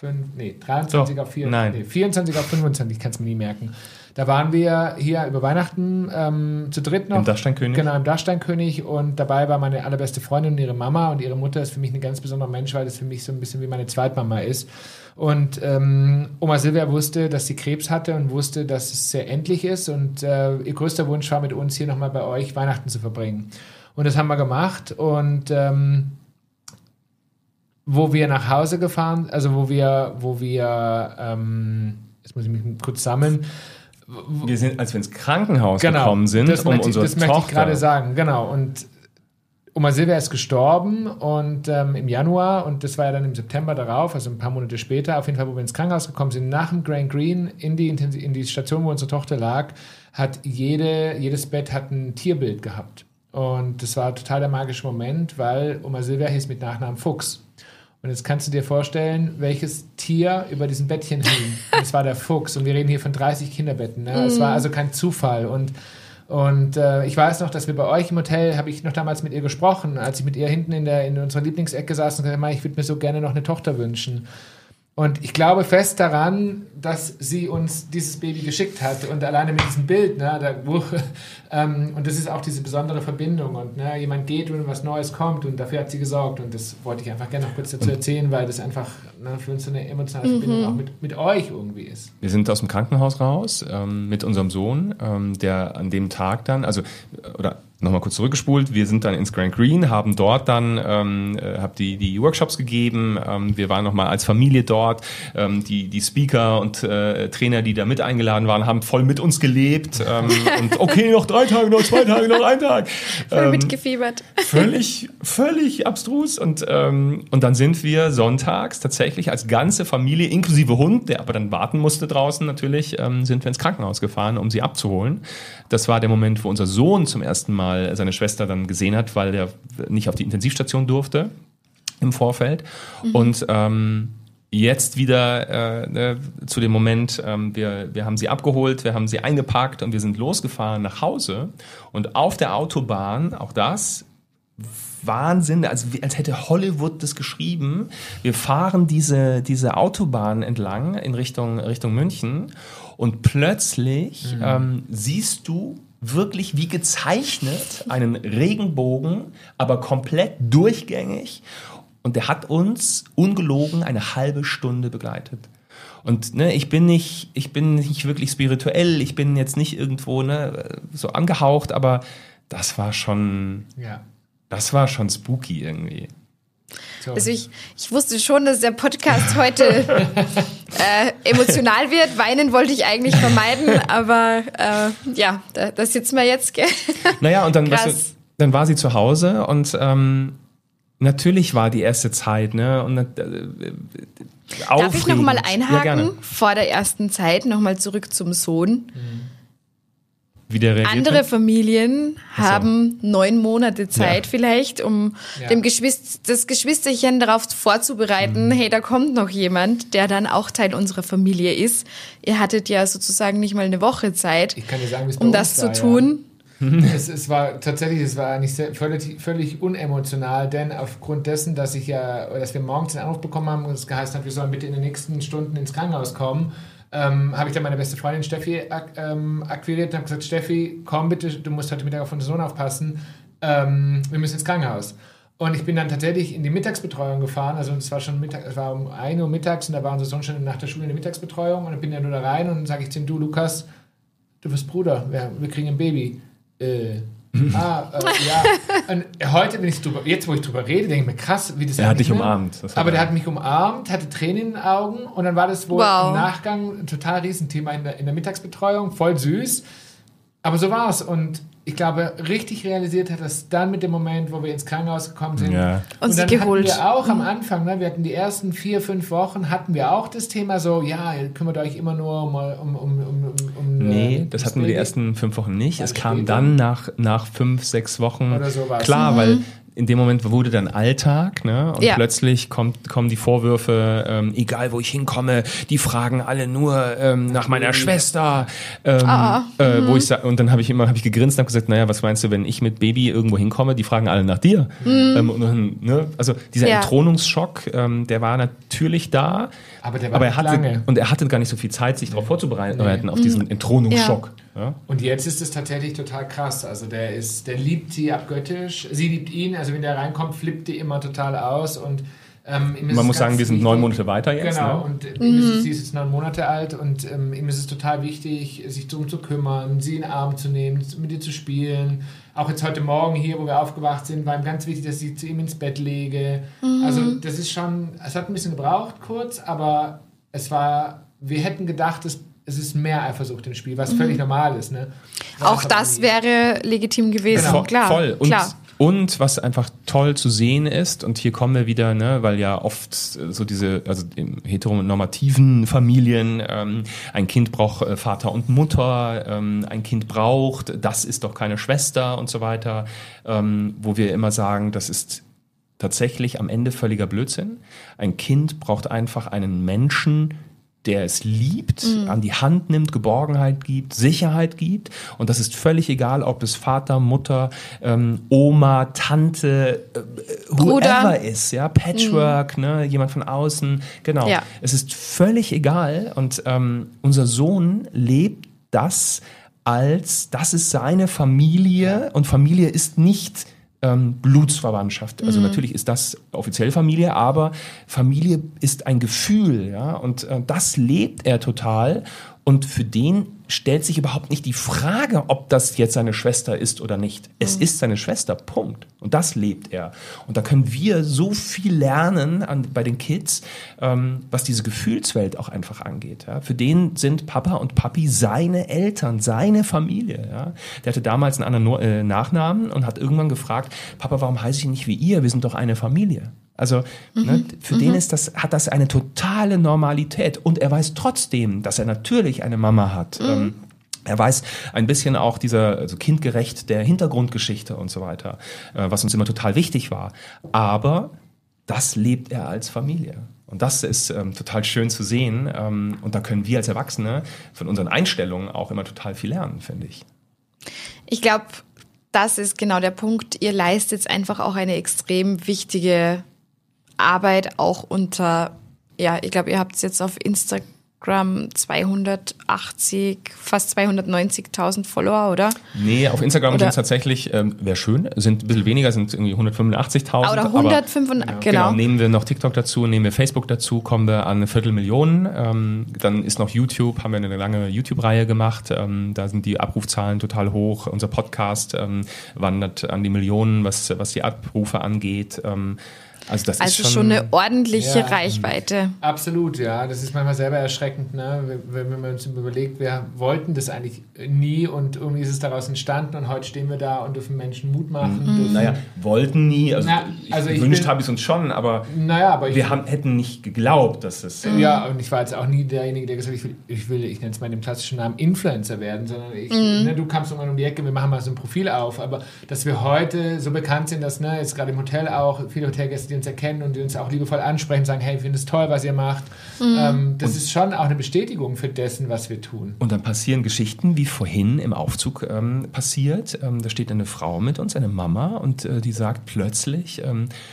24 auf 25, ich kann es mir nie merken. Da waren wir hier über Weihnachten zu dritt noch.
Im Dachsteinkönig?
Genau, im Dachsteinkönig, und dabei war meine allerbeste Freundin und ihre Mama, und ihre Mutter ist für mich ein ganz besonderer Mensch, weil das für mich so ein bisschen wie meine Zweitmama ist. Und Oma Silvia wusste, dass sie Krebs hatte und wusste, dass es sehr endlich ist, und ihr größter Wunsch war, mit uns hier nochmal bei euch Weihnachten zu verbringen. Und das haben wir gemacht, und wo wir nach Hause gefahren, also wo wir jetzt muss ich mich kurz sammeln.
Wir sind, als wir ins Krankenhaus gekommen sind,
das
unsere
Tochter. Das möchte ich gerade sagen, genau. Und Oma Silvia ist gestorben, und im Januar, und das war ja dann im September darauf, also ein paar Monate später, auf jeden Fall, wo wir ins Krankenhaus gekommen sind, nach dem Grand Green in die Station, wo unsere Tochter lag, hat jedes Bett hat ein Tierbild gehabt. Und das war total der magische Moment, weil Oma Silvia hieß mit Nachnamen Fuchs. Und jetzt kannst du dir vorstellen, welches Tier über diesem Bettchen hing. Das war der Fuchs. Und wir reden hier von 30 Kinderbetten. Ne? Es war also kein Zufall. Und ich weiß noch, dass wir bei euch im Hotel, habe ich noch damals mit ihr gesprochen, als ich mit ihr hinten in unserer Lieblingsecke saß und gesagt habe, ich würde mir so gerne noch eine Tochter wünschen. Und ich glaube fest daran, dass sie uns dieses Baby geschickt hat, und alleine mit diesem Bild, ne, und das ist auch diese besondere Verbindung, und ne, jemand geht, wenn was Neues kommt, und dafür hat sie gesorgt, und das wollte ich einfach gerne noch kurz dazu erzählen, weil das einfach für uns so eine emotionale Verbindung auch mit euch irgendwie ist.
Wir sind aus dem Krankenhaus raus mit unserem Sohn, der an dem Tag dann, nochmal kurz zurückgespult, wir sind dann ins Grand Green, haben dort dann hab die Workshops gegeben, wir waren nochmal als Familie dort, die Speaker und Trainer, die da mit eingeladen waren, haben voll mit uns gelebt und okay, noch 3 Tage, noch 2 Tage, noch 1 Tag.
Voll mitgefiebert.
Völlig abstrus, und dann sind wir sonntags tatsächlich als ganze Familie, inklusive Hund, der aber dann warten musste draußen natürlich, sind wir ins Krankenhaus gefahren, um sie abzuholen. Das war der Moment, wo unser Sohn zum ersten Mal seine Schwester dann gesehen hat, weil der nicht auf die Intensivstation durfte im Vorfeld. Und jetzt wieder zu dem Moment, wir haben sie abgeholt, wir haben sie eingepackt, und wir sind losgefahren nach Hause. Und auf der Autobahn, auch das, Wahnsinn, als hätte Hollywood das geschrieben. Wir fahren diese Autobahn entlang in Richtung München und plötzlich siehst du wirklich wie gezeichnet einen Regenbogen, aber komplett durchgängig. Und der hat uns ungelogen eine halbe Stunde begleitet. Und ich bin nicht wirklich spirituell, ich bin jetzt nicht irgendwo so angehaucht, aber das war schon spooky irgendwie.
Also ich wusste schon, dass der Podcast heute emotional wird. Weinen wollte ich eigentlich vermeiden, aber da sitzen wir jetzt. Gell?
Naja, und dann war sie zu Hause und natürlich war die erste Zeit, ne? Und
darf ich nochmal einhaken? Vor der ersten Zeit nochmal zurück zum Sohn.
Wie der reagiert
Andere
hat?
Familien haben 9 Monate Zeit vielleicht, um das Geschwisterchen darauf vorzubereiten, hey, da kommt noch jemand, der dann auch Teil unserer Familie ist. Ihr hattet ja sozusagen nicht mal eine Woche Zeit,
ich kann dir sagen,
um das zu tun.
Es war nicht völlig unemotional, denn aufgrund dessen, dass wir morgens den Anruf bekommen haben und es geheißen hat, wir sollen bitte in den nächsten Stunden ins Krankenhaus kommen, habe ich dann meine beste Freundin Steffi akquiriert und habe gesagt, Steffi, komm bitte, du musst heute Mittag auf unseren Sohn aufpassen, wir müssen ins Krankenhaus. Und ich bin dann tatsächlich in die Mittagsbetreuung gefahren, also es war um 1 Uhr mittags und da war unser Sohn schon nach der Schule in der Mittagsbetreuung und dann bin ich dann nur da rein und dann sage ich zu ihm, du Lukas, du bist Bruder, wir kriegen ein Baby. Ja. Und heute, jetzt wo ich drüber rede, denke ich mir, krass, wie das
Er hat dich umarmt.
Aber der hat mich umarmt, hatte Tränen in den Augen und dann war das wohl im Nachgang ein total Riesenthema in der Mittagsbetreuung, voll süß. Aber so war es und ich glaube, richtig realisiert hat das dann mit dem Moment, wo wir ins Krankenhaus gekommen sind.
Ja.
Und
dann
geholt.
hatten wir auch am Anfang, wir hatten die ersten 4-5 Wochen, hatten wir auch das Thema so, ja, ihr kümmert euch immer nur um
nee, das hatten wir die ersten 5 Wochen nicht. Es kam dann nach 5-6 Wochen.
Oder sowas.
Klar, weil in dem Moment wurde dann Alltag, ne? Und plötzlich kommen die Vorwürfe, egal wo ich hinkomme, die fragen alle nur nach meiner Schwester. Wo ich und dann habe ich gegrinst und habe gesagt, naja, was meinst du, wenn ich mit Baby irgendwo hinkomme, die fragen alle nach dir. Und dann, ne? Also dieser Entthronungsschock, der war natürlich da, aber er hatte gar nicht so viel Zeit, sich darauf vorzubereiten, auf diesen Entthronungsschock. Ja.
Und jetzt ist es tatsächlich total krass. Also der liebt sie abgöttisch, sie liebt ihn. Also wenn der reinkommt, flippt die immer total aus. Und
man muss sagen, wir sind 9 Monate weiter jetzt.
Genau, ne? Und sie ist jetzt 9 Monate alt und ihm ist es total wichtig, sich darum zu kümmern, sie in den Arm zu nehmen, mit ihr zu spielen. Auch jetzt heute Morgen hier, wo wir aufgewacht sind, war ihm ganz wichtig, dass ich zu ihm ins Bett lege. Also das ist schon, es hat ein bisschen gebraucht kurz, aber wir hätten gedacht, es ist mehr Eifersucht im Spiel, was völlig normal ist. Ne?
Auch das wäre legitim gewesen,
genau.
Klar.
Voll.
Klar.
Und was einfach toll zu sehen ist, und hier kommen wir wieder, ne, weil ja oft so also in heteronormativen Familien, ein Kind braucht Vater und Mutter, ein Kind braucht, das ist doch keine Schwester und so weiter, wo wir immer sagen, das ist tatsächlich am Ende völliger Blödsinn. Ein Kind braucht einfach einen Menschen, der es liebt, an die Hand nimmt, Geborgenheit gibt, Sicherheit gibt. Und das ist völlig egal, ob es Vater, Mutter, Oma, Tante, whoever ist, ja, Patchwork, ne, jemand von außen, genau. Ja. Es ist völlig egal. Und unser Sohn lebt das ist seine Familie. Und Familie ist nicht Blutsverwandtschaft. Also natürlich ist das offiziell Familie, aber Familie ist ein Gefühl, ja, und das lebt er total. Und für den stellt sich überhaupt nicht die Frage, ob das jetzt seine Schwester ist oder nicht. Es ist seine Schwester, Punkt. Und das lebt er. Und da können wir so viel lernen bei den Kids, was diese Gefühlswelt auch einfach angeht. Ja. Für den sind Papa und Papi seine Eltern, seine Familie. Ja. Der hatte damals einen anderen Nachnamen und hat irgendwann gefragt, Papa, warum heiße ich nicht wie ihr? Wir sind doch eine Familie. Also für den hat das eine totale Normalität. Und er weiß trotzdem, dass er natürlich eine Mama hat. Er weiß ein bisschen auch kindgerecht der Hintergrundgeschichte und so weiter, was uns immer total wichtig war. Aber das lebt er als Familie. Und das ist total schön zu sehen. Und da können wir als Erwachsene von unseren Einstellungen auch immer total viel lernen, finde ich.
Ich glaube, das ist genau der Punkt. Ihr leistet einfach auch eine extrem wichtige Arbeit, auch unter, ich glaube, ihr habt es jetzt auf Instagram 280, fast 290.000 Follower, oder?
Nee, auf Instagram sind es tatsächlich, wäre schön, sind ein bisschen weniger, sind irgendwie 185.000.
Oder 105, genau.
Nehmen wir noch TikTok dazu, nehmen wir Facebook dazu, kommen wir an 250.000. Dann ist noch YouTube, haben wir eine lange YouTube-Reihe gemacht. Da sind die Abrufzahlen total hoch. Unser Podcast wandert an die Millionen, was die Abrufe angeht. Also das ist
schon eine ordentliche Reichweite.
Absolut, ja. Das ist manchmal selber erschreckend, ne? Wenn man uns überlegt, wir wollten das eigentlich nie und irgendwie ist es daraus entstanden und heute stehen wir da und dürfen Menschen Mut machen.
Naja, wollten nie. Also gewünscht habe ich es uns schon, aber wir hätten nicht geglaubt, dass es...
Ja, und ich war jetzt auch nie derjenige, der gesagt hat, ich nenne es mal den klassischen Namen Influencer werden, sondern du kamst irgendwann um die Ecke, wir machen mal so ein Profil auf, aber dass wir heute so bekannt sind, dass jetzt gerade im Hotel auch viele Hotelgäste, die uns erkennen und die uns auch liebevoll ansprechen, sagen, hey, ich finde es toll, was ihr macht. Das ist schon auch eine Bestätigung für dessen, was wir tun.
Und dann passieren Geschichten, wie vorhin im Aufzug passiert. Da steht eine Frau mit uns, eine Mama, und die sagt plötzlich,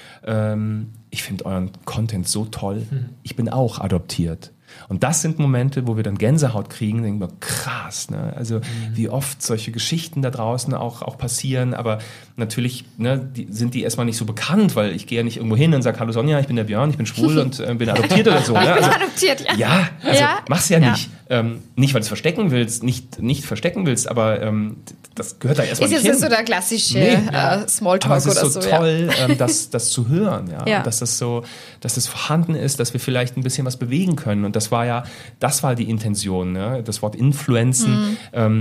ich finde euren Content so toll, ich bin auch adoptiert. Und das sind Momente, wo wir dann Gänsehaut kriegen, denken wir, krass, ne? Also wie oft solche Geschichten da draußen auch passieren, aber natürlich sind die erstmal nicht so bekannt, weil ich gehe ja nicht irgendwo hin und sage, hallo Sonja, ich bin der Björn, ich bin schwul und bin adoptiert oder so. Ne? Also,
adoptiert, ja.
Ja, also mach's ja nicht. Nicht, weil du es verstecken willst, nicht verstecken willst, aber das gehört da erstmal nicht hin.
Ist jetzt so der klassische Smalltalk oder so.
Es ist so toll, das zu hören, ja. Dass das vorhanden ist, dass wir vielleicht ein bisschen was bewegen können. Und das war die Intention, ne? Das Wort Influenzen,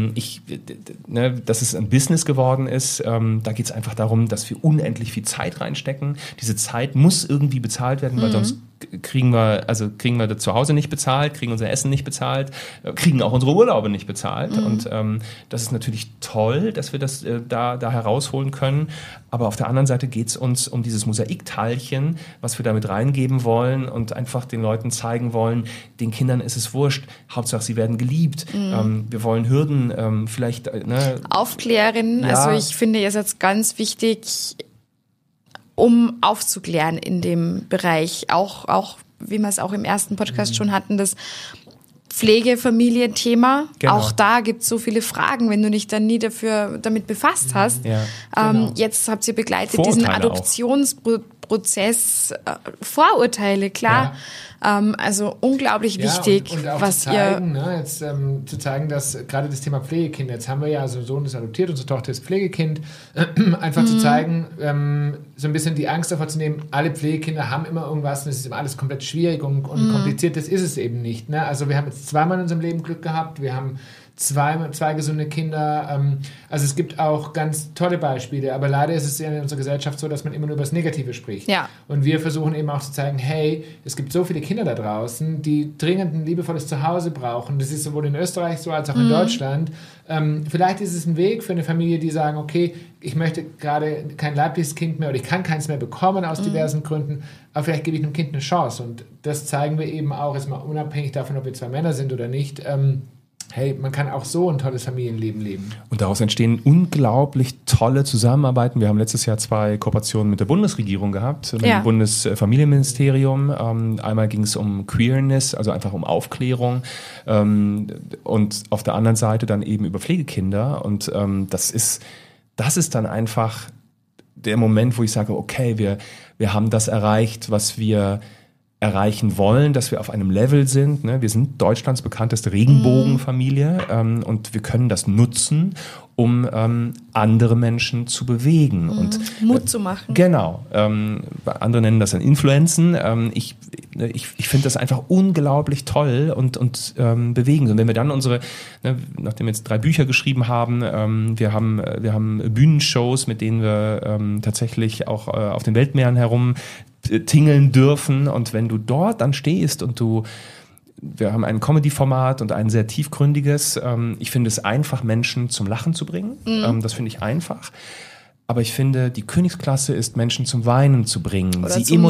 dass es ein Business geworden ist, da geht es einfach darum, dass wir unendlich viel Zeit reinstecken. Diese Zeit muss irgendwie bezahlt werden, weil sonst kriegen wir das zu Hause nicht bezahlt, kriegen unser Essen nicht bezahlt, kriegen auch unsere Urlaube nicht bezahlt. Und das ist natürlich toll, dass wir das da herausholen können. Aber auf der anderen Seite geht es uns um dieses Mosaikteilchen, was wir damit reingeben wollen und einfach den Leuten zeigen wollen, den Kindern ist es wurscht, Hauptsache sie werden geliebt. Wir wollen Hürden vielleicht...
aufklären, also ich finde, ihr seid ganz wichtig, um aufzuklären in dem Bereich. Auch wie wir es auch im ersten Podcast schon hatten, das Pflegefamilienthema. Genau. Auch da gibt es so viele Fragen, wenn du dich dann nie damit befasst hast. Ja, genau. Jetzt habt ihr begleitet Vorurteile diesen Adoptionsprozess, Vorurteile, klar. Ja. Also unglaublich wichtig,
und auch was zu zeigen, zu zeigen, dass gerade das Thema Pflegekinder, jetzt haben wir ja, also Sohn ist adoptiert, unsere Tochter ist Pflegekind, einfach zu zeigen, so ein bisschen die Angst davor zu nehmen, alle Pflegekinder haben immer irgendwas und es ist immer alles komplett schwierig und kompliziert, das ist es eben nicht. Ne? Also wir haben jetzt zweimal in unserem Leben Glück gehabt, wir haben zwei gesunde Kinder. Also es gibt auch ganz tolle Beispiele, aber leider ist es ja in unserer Gesellschaft so, dass man immer nur über das Negative spricht. Ja. Und wir versuchen eben auch zu zeigen, hey, es gibt so viele Kinder da draußen, die dringend ein liebevolles Zuhause brauchen. Das ist sowohl in Österreich so als auch in Deutschland. Vielleicht ist es ein Weg für eine Familie, die sagen, okay, ich möchte gerade kein leibliches Kind mehr oder ich kann keins mehr bekommen aus diversen Gründen, aber vielleicht gebe ich einem Kind eine Chance. Und das zeigen wir eben auch, jetzt mal unabhängig davon, ob wir zwei Männer sind oder nicht. Hey, man kann auch so ein tolles Familienleben leben.
Und daraus entstehen unglaublich tolle Zusammenarbeiten. Wir haben letztes Jahr 2 Kooperationen mit der Bundesregierung gehabt, mit dem Bundesfamilienministerium. Einmal ging es um Queerness, also einfach um Aufklärung. Und auf der anderen Seite dann eben über Pflegekinder. Und das ist dann einfach der Moment, wo ich sage, okay, wir haben das erreicht, was wir erreichen wollen, dass wir auf einem Level sind. Ne? Wir sind Deutschlands bekannteste Regenbogenfamilie und wir können das nutzen, um andere Menschen zu bewegen. Und
Mut zu machen.
Genau. Andere nennen das dann Influenzen. Ich finde das einfach unglaublich toll und bewegend. Und wenn wir dann nachdem wir jetzt 3 Bücher geschrieben haben, wir haben Bühnenshows, mit denen wir tatsächlich auch auf den Weltmeeren herum tingeln dürfen, und wenn du dort dann stehst und wir haben ein Comedy-Format und ein sehr tiefgründiges, ich finde es einfach, Menschen zum Lachen zu bringen, das finde ich einfach, aber ich finde, die Königsklasse ist, Menschen zum Weinen zu bringen,
oder sie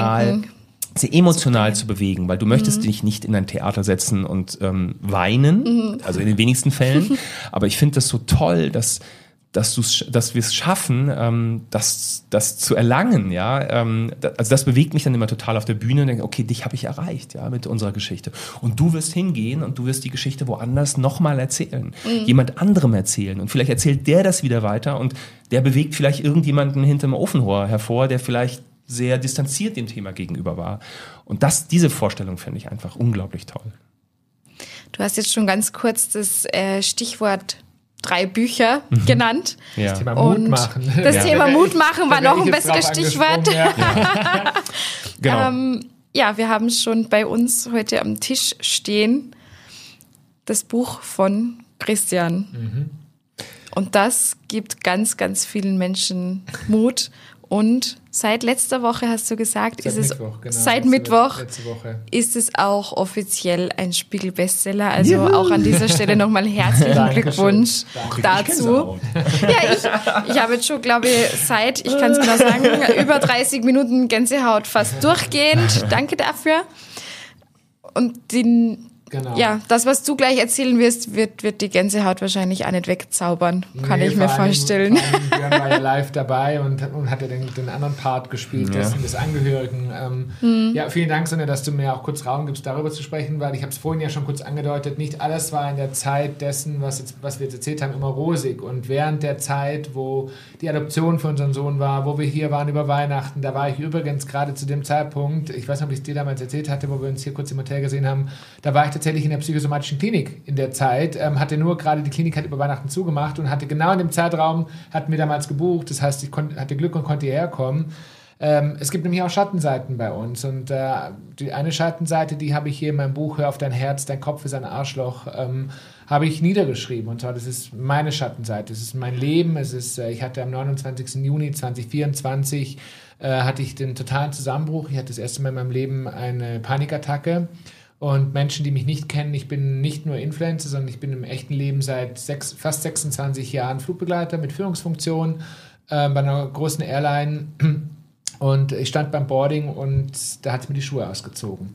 emotional zu bewegen, weil du möchtest dich nicht in ein Theater setzen und weinen, also in den wenigsten Fällen, aber ich finde das so toll, dass dass wir es schaffen, das zu erlangen, ja. Also das bewegt mich dann immer total auf der Bühne und denke, okay, dich habe ich erreicht, ja, mit unserer Geschichte. Und du wirst hingehen und du wirst die Geschichte woanders nochmal erzählen, jemand anderem erzählen und vielleicht erzählt der das wieder weiter und der bewegt vielleicht irgendjemanden hinterm Ofenrohr hervor, der vielleicht sehr distanziert dem Thema gegenüber war. Und diese Vorstellung finde ich einfach unglaublich toll.
Du hast jetzt schon ganz kurz das Stichwort 3 Bücher genannt.
Ja. Das Thema Mut machen.
Das Thema Mut machen war noch ein besseres Stichwort. Ja.
Genau.
Wir haben schon bei uns heute am Tisch stehen das Buch von Christian. Und das gibt ganz, ganz vielen Menschen Mut. Und seit letzter Woche hast du gesagt, seit Mittwoch ist es auch offiziell ein Spiegel-Bestseller. Also auch an dieser Stelle nochmal herzlichen Glückwunsch dazu. Ja, ich habe jetzt schon, glaube ich, ich kann es genau sagen, über 30 Minuten Gänsehaut fast durchgehend. Danke dafür. Und das, was du gleich erzählen wirst, wird die Gänsehaut wahrscheinlich auch nicht wegzaubern, kann ich mir vorstellen.
Björn war ja live dabei und hat ja den anderen Part gespielt, des Angehörigen. Vielen Dank, Sonja, dass du mir auch kurz Raum gibst, darüber zu sprechen, weil ich habe es vorhin ja schon kurz angedeutet, nicht alles war in der Zeit dessen, was wir jetzt erzählt haben, immer rosig. Und während der Zeit, wo die Adoption für unseren Sohn war, wo wir hier waren über Weihnachten, da war ich übrigens gerade zu dem Zeitpunkt, ich weiß nicht, ob ich es dir damals erzählt hatte, wo wir uns hier kurz im Hotel gesehen haben, da war ich tatsächlich in der psychosomatischen Klinik in der Zeit, die Klinik hat über Weihnachten zugemacht und hatte genau in dem Zeitraum, hatten wir damals gebucht, das heißt, ich hatte Glück und konnte hierher kommen. Es gibt nämlich auch Schattenseiten bei uns und die eine Schattenseite, die habe ich hier in meinem Buch Hör auf dein Herz, dein Kopf ist ein Arschloch, habe ich niedergeschrieben und zwar, das ist meine Schattenseite, das ist mein Leben, ich hatte am 29. Juni 2024 hatte ich den totalen Zusammenbruch, ich hatte das erste Mal in meinem Leben eine Panikattacke. Und Menschen, die mich nicht kennen, ich bin nicht nur Influencer, sondern ich bin im echten Leben seit fast 26 Jahren Flugbegleiter mit Führungsfunktion bei einer großen Airline. Und ich stand beim Boarding und da hat es mir die Schuhe ausgezogen.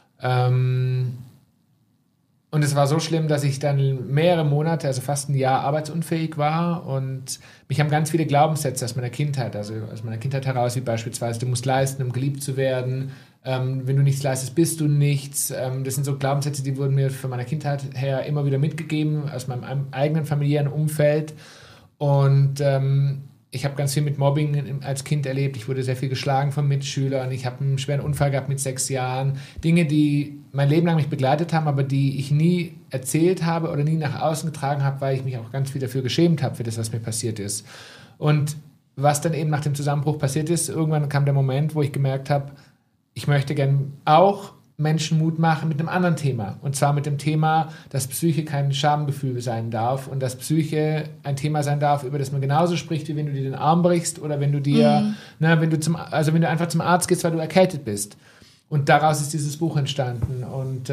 Und es war so schlimm, dass ich dann mehrere Monate, also fast ein Jahr arbeitsunfähig war und mich haben ganz viele Glaubenssätze aus meiner Kindheit heraus, wie beispielsweise, du musst leisten, um geliebt zu werden, wenn du nichts leistest, bist du nichts. Das sind so Glaubenssätze, die wurden mir von meiner Kindheit her immer wieder mitgegeben, aus meinem eigenen familiären Umfeld. Und ich habe ganz viel mit Mobbing als Kind erlebt. Ich wurde sehr viel geschlagen von Mitschülern. Ich habe einen schweren Unfall gehabt mit 6 Jahren. Dinge, die mein Leben lang mich begleitet haben, aber die ich nie erzählt habe oder nie nach außen getragen habe, weil ich mich auch ganz viel dafür geschämt habe, für das, was mir passiert ist. Und was dann eben nach dem Zusammenbruch passiert ist, irgendwann kam der Moment, wo ich gemerkt habe, ich möchte gerne auch Menschen Mut machen mit einem anderen Thema. Und zwar mit dem Thema, dass Psyche kein Schamgefühl sein darf und dass Psyche ein Thema sein darf, über das man genauso spricht, wie wenn du dir den Arm brichst oder wenn du wenn du einfach zum Arzt gehst, weil du erkältet bist. Und daraus ist dieses Buch entstanden. Und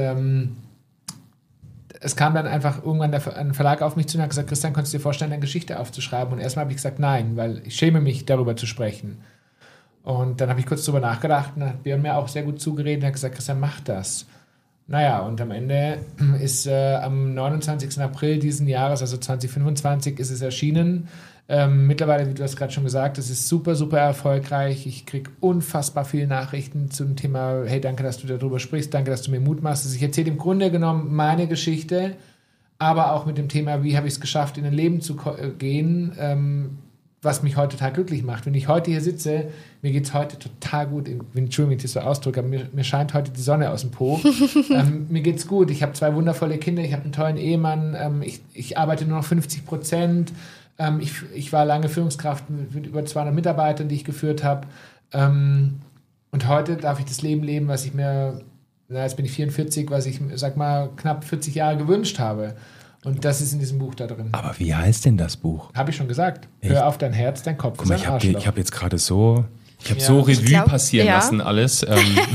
es kam dann einfach irgendwann ein Verlag auf mich zu und hat gesagt, Christian, kannst du dir vorstellen, eine Geschichte aufzuschreiben? Und erstmal habe ich gesagt, nein, weil ich schäme mich, darüber zu sprechen. Und dann habe ich kurz drüber nachgedacht und dann hat Björn mir auch sehr gut zugeredet und hat gesagt, Christian, mach das. Naja, und am Ende ist am 29. April diesen Jahres, also 2025, ist es erschienen. Mittlerweile, wie du hast gerade schon gesagt, es ist super, super erfolgreich. Ich kriege unfassbar viele Nachrichten zum Thema, hey, danke, dass du darüber sprichst, danke, dass du mir Mut machst. Also ich erzähle im Grunde genommen meine Geschichte, aber auch mit dem Thema, wie habe ich es geschafft, in ein Leben zu gehen, was mich heute total glücklich macht. Wenn ich heute hier sitze, mir geht es heute total gut, Entschuldigung, wenn ich das so ausdrücke, aber mir scheint heute die Sonne aus dem Po. Mir geht's gut, ich habe 2 wundervolle Kinder, ich habe einen tollen Ehemann, ich arbeite nur noch 50%, ich war lange Führungskraft mit über 200 Mitarbeitern, die ich geführt habe. Und heute darf ich das Leben leben, was ich mir, jetzt bin ich 44, was ich, sag mal, knapp 40 Jahre gewünscht habe. Und das ist in diesem Buch da drin.
Aber wie heißt denn das Buch?
Habe ich schon gesagt.
Echt?
Hör auf dein Herz, dein Kopf ist ein Arschloch.
Ich habe jetzt gerade so Revue passieren lassen alles.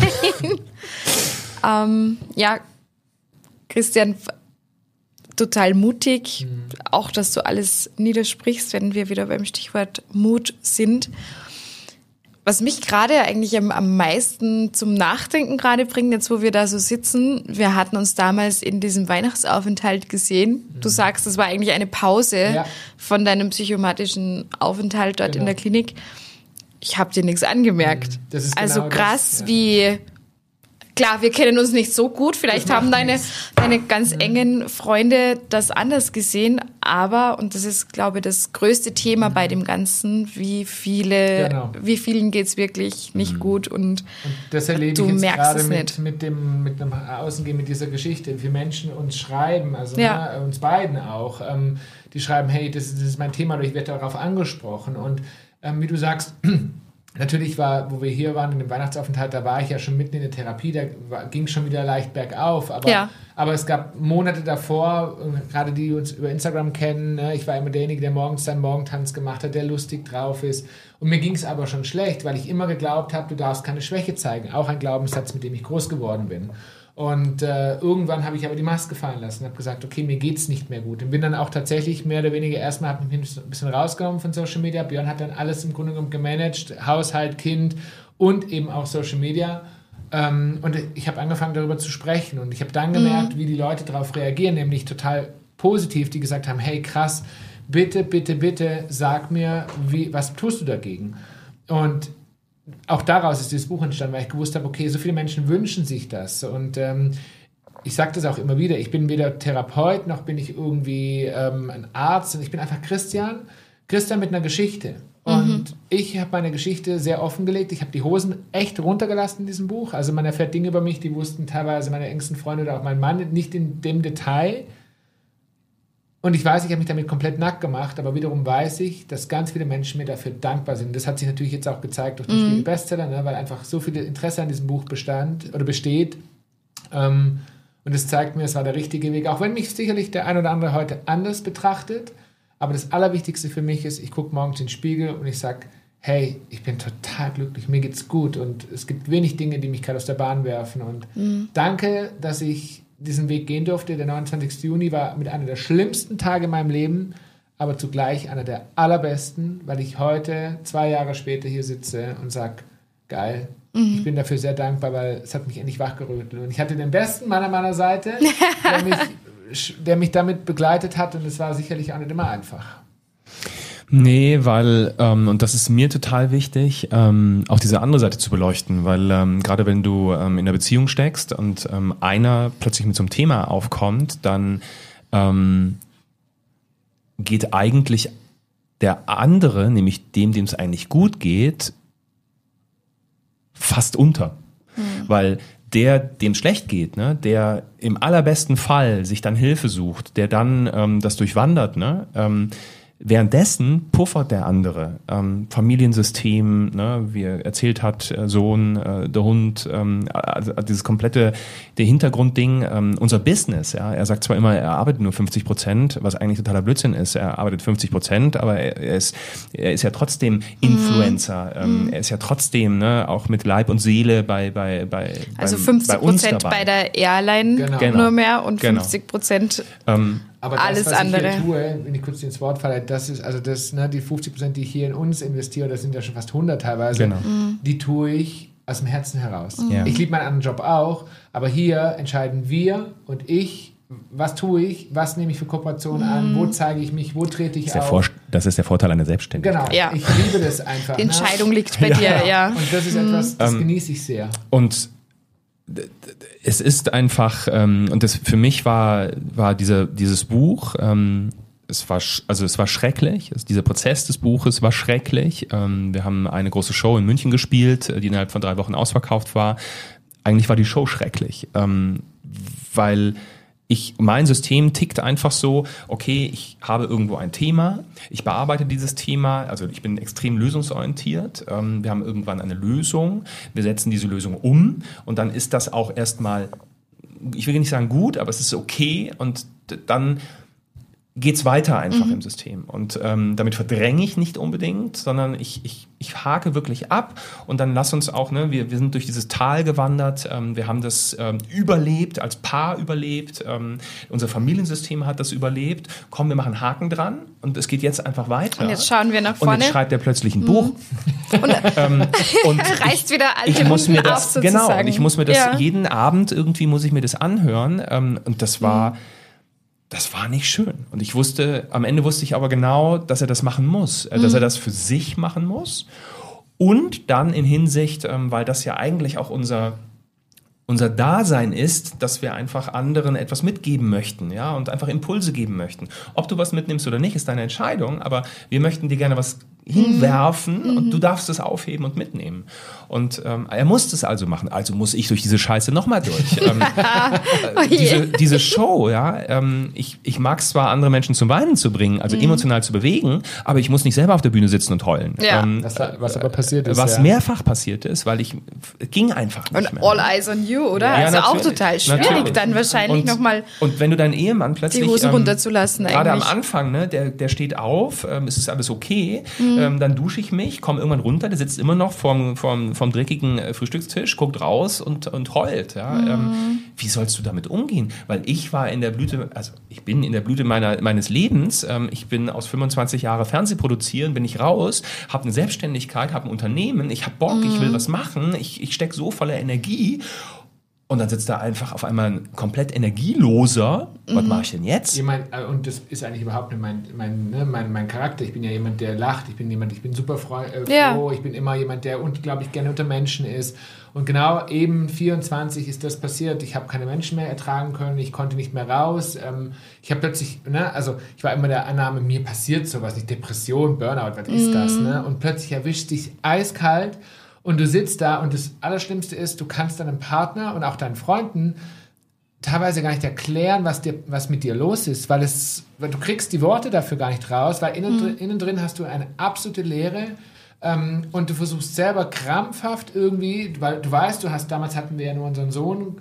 Christian, total mutig. Auch, dass du alles niedersprichst, wenn wir wieder beim Stichwort Mut sind. Was mich gerade eigentlich am meisten zum Nachdenken gerade bringt, jetzt wo wir da so sitzen, wir hatten uns damals in diesem Weihnachtsaufenthalt gesehen. Du sagst, das war eigentlich eine Pause von deinem psychomatischen Aufenthalt dort in der Klinik. Ich habe dir nichts angemerkt. Das ist also genau krass, wie... Klar, wir kennen uns nicht so gut. Vielleicht haben deine ganz engen Freunde das anders gesehen. Aber, und das ist, glaube ich, das größte Thema bei dem Ganzen, wie vielen geht's wirklich nicht gut und
das erlebe du ich jetzt gerade mit dem Außengehen, mit dieser Geschichte. Wie Menschen uns schreiben, also uns beiden auch, die schreiben, hey, das ist mein Thema, oder ich werde darauf angesprochen. Und wie du sagst, natürlich wo wir hier waren in dem Weihnachtsaufenthalt, da war ich ja schon mitten in der Therapie, da ging es schon wieder leicht bergauf, aber es gab Monate davor, gerade die uns über Instagram kennen, ne, ich war immer derjenige, der morgens seinen Morgentanz gemacht hat, der lustig drauf ist, und mir ging es aber schon schlecht, weil ich immer geglaubt habe, du darfst keine Schwäche zeigen, auch ein Glaubenssatz, mit dem ich groß geworden bin. Und irgendwann habe ich aber die Maske fallen lassen und habe gesagt, okay, mir geht's nicht mehr gut. Und bin dann auch tatsächlich mehr oder weniger erstmal, habe mich ein bisschen rausgenommen von Social Media. Björn hat dann alles im Grunde genommen gemanagt, Haushalt, Kind und eben auch Social Media. Und ich habe angefangen, darüber zu sprechen. Und ich habe dann gemerkt, wie die Leute darauf reagieren, nämlich total positiv, die gesagt haben, hey, krass, bitte, bitte, bitte, sag mir, was tust du dagegen? Und auch daraus ist dieses Buch entstanden, weil ich gewusst habe, okay, so viele Menschen wünschen sich das. Und ich sage das auch immer wieder, ich bin weder Therapeut, noch bin ich irgendwie ein Arzt, und ich bin einfach Christian mit einer Geschichte. Und ich habe meine Geschichte sehr offengelegt. Ich habe die Hosen echt runtergelassen in diesem Buch. Also man erfährt Dinge über mich, die wussten teilweise meine engsten Freunde oder auch mein Mann nicht in dem Detail. Und ich weiß, ich habe mich damit komplett nackt gemacht, aber wiederum weiß ich, dass ganz viele Menschen mir dafür dankbar sind. Das hat sich natürlich jetzt auch gezeigt durch den Spiegel Bestseller, ne, weil einfach so viel Interesse an diesem Buch besteht. Und es zeigt mir, es war der richtige Weg, auch wenn mich sicherlich der ein oder andere heute anders betrachtet. Aber das Allerwichtigste für mich ist, ich gucke morgens in den Spiegel und ich sage, hey, ich bin total glücklich, mir geht's gut und es gibt wenig Dinge, die mich gerade aus der Bahn werfen. Und danke, dass ich diesen Weg gehen durfte. Der 29. Juni war mit einer der schlimmsten Tage in meinem Leben, aber zugleich einer der allerbesten, weil ich heute, 2 Jahre später, hier sitze und sage, geil, ich bin dafür sehr dankbar, weil es hat mich endlich wachgerüttelt. Und ich hatte den besten Mann an meiner Seite, der mich damit begleitet hat, und es war sicherlich auch nicht immer einfach.
Nee, weil, und das ist mir total wichtig, auch diese andere Seite zu beleuchten, weil gerade wenn du in einer Beziehung steckst und einer plötzlich mit so einem Thema aufkommt, dann geht eigentlich der andere, nämlich dem es eigentlich gut geht, fast unter. Weil dem schlecht geht, ne, der im allerbesten Fall sich dann Hilfe sucht, der dann das durchwandert, ne, währenddessen puffert der andere. Familiensystem, ne, wie er erzählt hat, Sohn, der Hund, also dieses komplette, der Hintergrundding, unser Business, ja. Er sagt zwar immer, er arbeitet nur 50%, was eigentlich totaler Blödsinn ist. Er arbeitet 50%, aber er ist ja trotzdem Influencer. Er ist ja trotzdem, ne, auch mit Leib und Seele
also 50% bei der Airline nur mehr und 50%
aber das,
alles
was
andere.
Ich hier tue, wenn ich kurz ins Wort falle, das ist, also das, ne, die 50%, die ich hier in uns investiere, das sind ja schon fast 100 teilweise, die tue ich aus dem Herzen heraus. Ja. Ich liebe meinen anderen Job auch, aber hier entscheiden wir und ich, was tue ich, was nehme ich für Kooperationen an, wo zeige ich mich, wo trete ich auf.
Das ist der Vorteil einer Selbstständigkeit.
Genau, ich liebe das einfach.
Die Entscheidung liegt bei dir, ja. Und
das ist etwas, das genieße ich sehr.
Und es ist einfach, und das für mich war dieses Buch, es war schrecklich. Dieser Prozess des Buches war schrecklich. Wir haben eine große Show in München gespielt, die innerhalb von 3 Wochen ausverkauft war. Eigentlich war die Show schrecklich, weil mein System tickt einfach so, okay, ich habe irgendwo ein Thema, ich bearbeite dieses Thema, also ich bin extrem lösungsorientiert, wir haben irgendwann eine Lösung, wir setzen diese Lösung um und dann ist das auch erstmal, ich will nicht sagen gut, aber es ist okay und dann geht's weiter einfach im System. Und damit verdränge ich nicht unbedingt, sondern ich hake wirklich ab und dann lass uns auch, ne, wir sind durch dieses Tal gewandert, wir haben das überlebt, als Paar überlebt, unser Familiensystem hat das überlebt. Komm, wir machen Haken dran und es geht jetzt einfach weiter.
Und jetzt schauen wir nach vorne.
Und jetzt schreibt er plötzlich ein Buch.
Und reißt wieder alte Wunden auf, sozusagen.
Genau, und ich muss mir das jeden Abend irgendwie muss ich mir das anhören und das war nicht schön. Und am Ende wusste ich aber genau, dass er das machen muss, dass er das für sich machen muss. Und dann in Hinsicht, weil das ja eigentlich auch unser Dasein ist, dass wir einfach anderen etwas mitgeben möchten, ja, und einfach Impulse geben möchten. Ob du was mitnimmst oder nicht, ist deine Entscheidung, aber wir möchten dir gerne was hinwerfen und du darfst es aufheben und mitnehmen. Und er muss das also machen. Also muss ich durch diese Scheiße nochmal durch. Diese Show, ja, ich mag es zwar, andere Menschen zum Weinen zu bringen, also emotional zu bewegen, aber ich muss nicht selber auf der Bühne sitzen und heulen.
Ja.
Was aber passiert ist.
Was mehrfach passiert ist, weil es ging einfach nicht mehr.
Und all eyes on you, oder?
Ja,
also auch total schwierig dann wahrscheinlich nochmal
und wenn du deinen Ehemann plötzlich
die Hose runterzulassen
gerade
eigentlich.
am Anfang, ne, der steht auf, es ist alles okay, dann dusche ich mich, komme irgendwann runter, der sitzt immer noch vorm dreckigen Frühstückstisch, guckt raus und heult. Ja. Wie sollst du damit umgehen? Weil ich war in der Blüte, also ich bin in der Blüte meines Lebens, ich bin aus 25 Jahren Fernseh produzieren, bin ich raus, habe eine Selbstständigkeit, habe ein Unternehmen, ich habe Bock, ich will was machen, ich stecke so voller Energie. Und dann sitzt da einfach auf einmal ein komplett energieloser. Was mache ich denn jetzt?
Und das ist eigentlich überhaupt nicht mein Charakter. Ich bin ja jemand, der lacht. Ich bin super froh. Ich bin immer jemand, der unglaublich gerne unter Menschen ist. Und genau eben 24 ist das passiert. Ich habe keine Menschen mehr ertragen können. Ich konnte nicht mehr raus. Ich habe plötzlich, ich war immer der Annahme, mir passiert sowas nicht. Depression, Burnout, was ist das? Ne? Und plötzlich erwischt dich eiskalt. Und du sitzt da und das Allerschlimmste ist, du kannst deinem Partner und auch deinen Freunden teilweise gar nicht erklären, was mit dir los ist, weil du kriegst die Worte dafür gar nicht raus, weil innen drin hast du eine absolute Leere und du versuchst selber krampfhaft irgendwie, weil du weißt, damals hatten wir ja nur unseren Sohn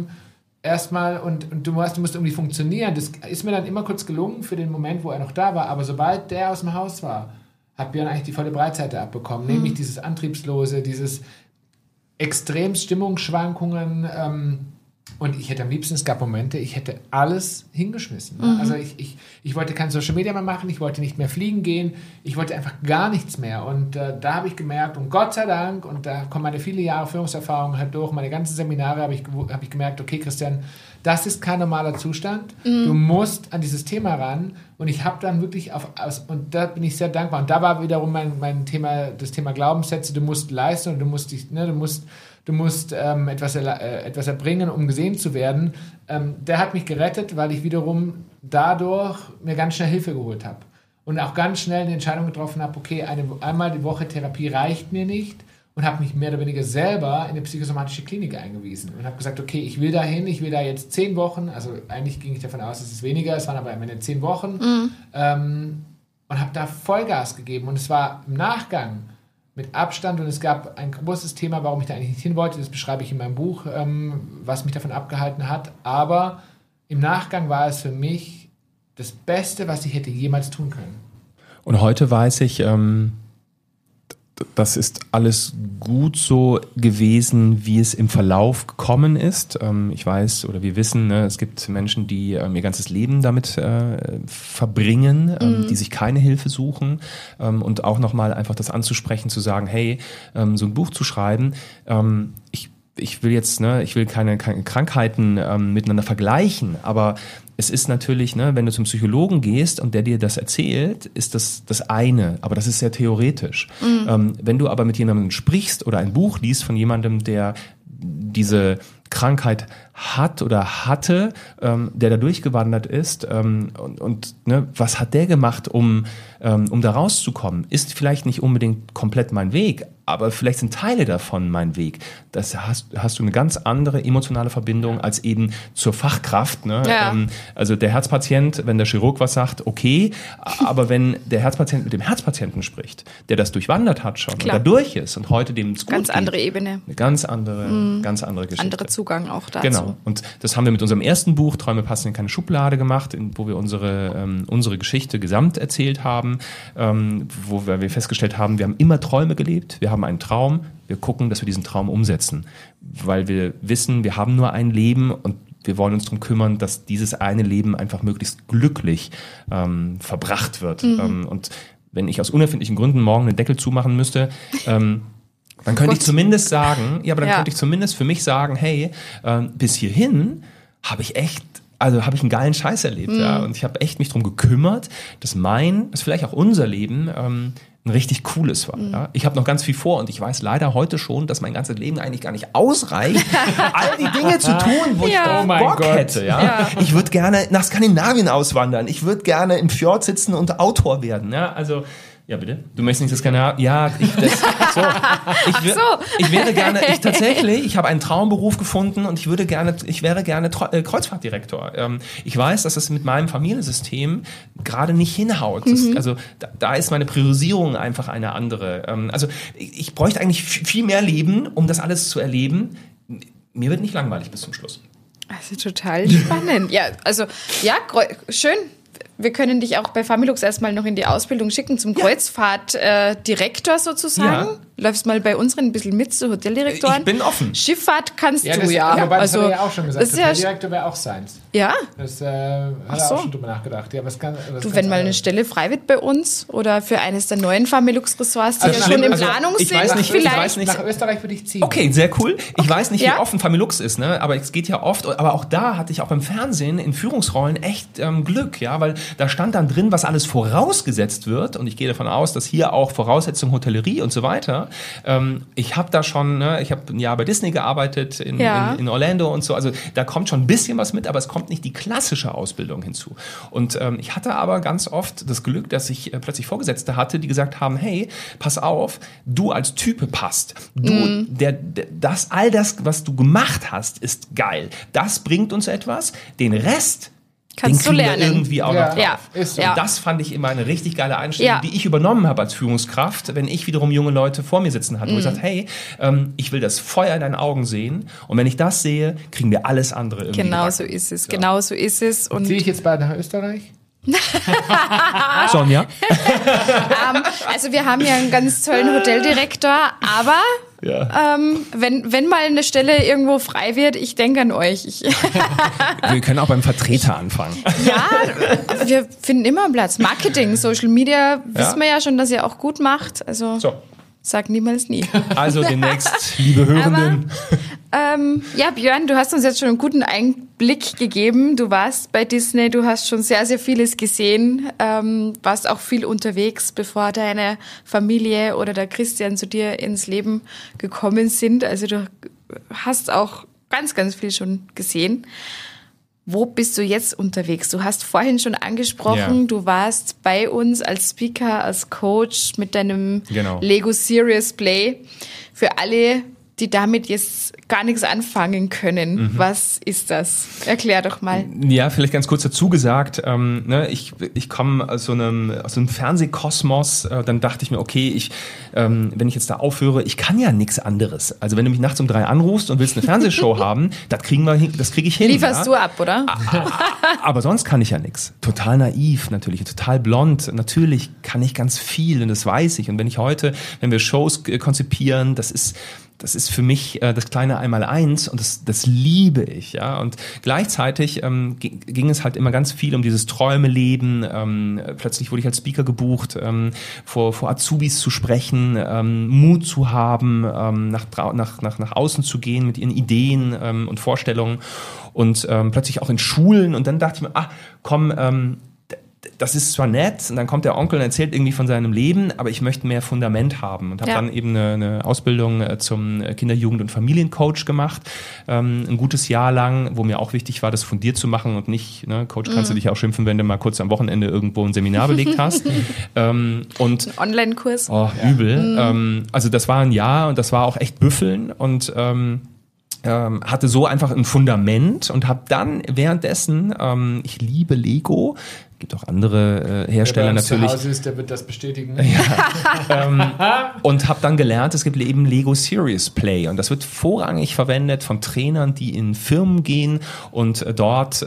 erstmal und du musst irgendwie funktionieren. Das ist mir dann immer kurz gelungen für den Moment, wo er noch da war, aber sobald der aus dem Haus war, hat Björn eigentlich die volle Breitseite abbekommen, nämlich dieses Antriebslose, dieses extrem Stimmungsschwankungen und ich hätte am liebsten, es gab Momente, ich hätte alles hingeschmissen. Also ich wollte kein Social Media mehr machen, ich wollte nicht mehr fliegen gehen, ich wollte einfach gar nichts mehr und da habe ich gemerkt und Gott sei Dank, und da kommen meine viele Jahre Führungserfahrung halt durch, meine ganzen Seminare habe ich gemerkt, okay Christian, das ist kein normaler Zustand. Du musst an dieses Thema ran. Und ich habe dann wirklich und da bin ich sehr dankbar. Und da war wiederum mein Thema, das Thema Glaubenssätze. Du musst leisten und du musst etwas erbringen, um gesehen zu werden. Der hat mich gerettet, weil ich wiederum dadurch mir ganz schnell Hilfe geholt habe. Und auch ganz schnell eine Entscheidung getroffen habe, okay, einmal die Woche Therapie reicht mir nicht. Und habe mich mehr oder weniger selber in eine psychosomatische Klinik eingewiesen und habe gesagt, okay, ich will da jetzt 10 Wochen, also eigentlich ging ich davon aus, es ist weniger, es waren aber am Ende 10 Wochen und habe da Vollgas gegeben und es war im Nachgang mit Abstand und es gab ein großes Thema, warum ich da eigentlich nicht hin wollte, das beschreibe ich in meinem Buch, was mich davon abgehalten hat, aber im Nachgang war es für mich das Beste, was ich hätte jemals tun können.
Und heute weiß ich, das ist alles gut so gewesen, wie es im Verlauf gekommen ist. Ich weiß oder wir wissen, es gibt Menschen, die ihr ganzes Leben damit verbringen, die sich keine Hilfe suchen und auch nochmal einfach das anzusprechen, zu sagen, hey, so ein Buch zu schreiben, ich will keine Krankheiten miteinander vergleichen, aber es ist natürlich, wenn du zum Psychologen gehst und der dir das erzählt, ist das eine, aber das ist sehr theoretisch. Wenn du aber mit jemandem sprichst oder ein Buch liest von jemandem, der diese Krankheit hat oder hatte, der da durchgewandert ist und was hat der gemacht, um da rauszukommen, ist vielleicht nicht unbedingt komplett mein Weg, aber vielleicht sind Teile davon mein Weg. Das hast du eine ganz andere emotionale Verbindung als eben zur Fachkraft. Ne?
Ja.
Also der Herzpatient, wenn der Chirurg was sagt, okay, aber wenn der Herzpatient mit dem Herzpatienten spricht, der das durchwandert hat schon und da durch ist und heute dem es gut
ganz
geht,
andere Ebene.
eine ganz andere Geschichte.
Anderer Zugang auch dazu.
Genau. Und das haben wir mit unserem ersten Buch, Träume passen in keine Schublade, gemacht, wo wir unsere Geschichte gesamt erzählt haben, wo wir festgestellt haben, wir haben immer Träume gelebt, wir haben einen Traum, wir gucken, dass wir diesen Traum umsetzen, weil wir wissen, wir haben nur ein Leben und wir wollen uns darum kümmern, dass dieses eine Leben einfach möglichst glücklich verbracht wird. Und wenn ich aus unerfindlichen Gründen morgen den Deckel zumachen müsste, dann könnte ich zumindest sagen, könnte ich zumindest für mich sagen, hey, bis hierhin habe ich einen geilen Scheiß erlebt. Ja? Und ich habe echt mich darum gekümmert, dass vielleicht auch unser Leben ein richtig cooles war. Ja? Ich habe noch ganz viel vor und ich weiß leider heute schon, dass mein ganzes Leben eigentlich gar nicht ausreicht, all die Dinge zu tun, wo ich Bock hätte. Ja? Ich würde gerne nach Skandinavien auswandern. Ich würde gerne im Fjord sitzen und Autor werden. Ja? Also ja, bitte. Du möchtest nicht das gerne. Ja, ich wäre gerne, ich habe einen Traumberuf gefunden und ich wäre gerne Kreuzfahrtdirektor. Ich weiß, dass das mit meinem Familiensystem gerade nicht hinhaut. Also da ist meine Priorisierung einfach eine andere. Also ich bräuchte eigentlich viel mehr Leben, um das alles zu erleben. Mir wird nicht langweilig bis zum Schluss.
Also total spannend. Schön. Wir können dich auch bei Familux erstmal noch in die Ausbildung schicken zum Kreuzfahrtdirektor sozusagen.
Ja.
Läufst mal bei unseren ein bisschen mit zu Hoteldirektoren.
Ich bin offen.
Schifffahrt kannst du,
Aber das hat er ja auch schon gesagt. Hoteldirektor wäre auch seins.
Ja?
Das hat er auch schon drüber nachgedacht. Ja,
wenn mal eine Stelle frei wird bei uns oder für eines der neuen Familux-Ressorts, die schon in Planung sind, vielleicht.
Nach Österreich würde ich ziehen.
Okay, sehr cool. Ich weiß nicht, wie offen Familux ist, ne? Aber es geht ja oft, aber auch da hatte ich auch beim Fernsehen in Führungsrollen echt Glück, ja, weil da stand dann drin, was alles vorausgesetzt wird und ich gehe davon aus, dass hier auch Voraussetzungen Hotellerie und so weiter. Ich habe da schon, ich habe ein Jahr bei Disney gearbeitet in Orlando und so, also da kommt schon ein bisschen was mit, aber es kommt nicht die klassische Ausbildung hinzu. Und ich hatte aber ganz oft das Glück, dass ich plötzlich Vorgesetzte hatte, die gesagt haben, hey, pass auf, du als Type passt. Du, all das, was du gemacht hast, ist geil. Das bringt uns etwas. Den Rest
kannst du lernen.
Irgendwie auch noch drauf.
Ist so.
Und das fand ich immer eine richtig geile Einstellung, die ich übernommen habe als Führungskraft, wenn ich wiederum junge Leute vor mir sitzen hatte, wo ich gesagt, hey, ich will das Feuer in deinen Augen sehen und wenn ich das sehe, kriegen wir alles andere irgendwie
Genau so ist es, genau so ist es. Und
ziehe ich jetzt bald nach Österreich?
Sonja?
Also wir haben ja einen ganz tollen Hoteldirektor, aber wenn mal eine Stelle irgendwo frei wird, ich denke an euch.
Wir können auch beim Vertreter anfangen.
Ja, wir finden immer einen Platz. Marketing, Social Media, wissen wir ja schon, dass ihr auch gut macht. Also sag niemals nie.
Also demnächst, liebe Hörenden.
Björn, du hast uns jetzt schon einen guten Einblick gegeben. Du warst bei Disney, du hast schon sehr, sehr vieles gesehen, warst auch viel unterwegs, bevor deine Familie oder der Christian zu dir ins Leben gekommen sind. Also du hast auch ganz, ganz viel schon gesehen. Wo bist du jetzt unterwegs? Du hast vorhin schon angesprochen, du warst bei uns als Speaker, als Coach mit deinem Lego Serious Play. Für alle, die damit jetzt gar nichts anfangen können. Was ist das? Erklär doch mal.
Ja, vielleicht ganz kurz dazu gesagt, ich komme aus so einem Fernsehkosmos, dann dachte ich mir, okay, wenn ich jetzt da aufhöre, ich kann ja nichts anderes. Also wenn du mich nachts um 3 anrufst und willst eine Fernsehshow haben, das kriege ich hin.
Lieferst du ab, oder?
Aber sonst kann ich ja nichts. Total naiv natürlich, total blond. Natürlich kann ich ganz viel und das weiß ich. Und wenn wir Shows konzipieren, das ist für mich das kleine Einmaleins und das liebe ich, ja. Und gleichzeitig ging es halt immer ganz viel um dieses Träumeleben. Plötzlich wurde ich als Speaker gebucht, vor Azubis zu sprechen, Mut zu haben, nach außen zu gehen mit ihren Ideen und Vorstellungen und plötzlich auch in Schulen. Und dann dachte ich mir, das ist zwar nett und dann kommt der Onkel und erzählt irgendwie von seinem Leben, aber ich möchte mehr Fundament haben und habe dann eben eine Ausbildung zum Kinder-, Jugend- und Familiencoach gemacht, ein gutes Jahr lang, wo mir auch wichtig war, das fundiert zu machen und nicht, ne, Coach kannst du dich auch schimpfen, wenn du mal kurz am Wochenende irgendwo ein Seminar belegt hast. Und
ein Online-Kurs.
Oh, übel. Also das war ein Jahr und das war auch echt Büffeln und hatte so einfach ein Fundament und habe dann währenddessen, ich liebe Lego, gibt auch andere Hersteller
der
natürlich.
Zu Hause ist, der wird das bestätigen.
Und habe dann gelernt, es gibt eben Lego Serious Play und das wird vorrangig verwendet von Trainern, die in Firmen gehen und dort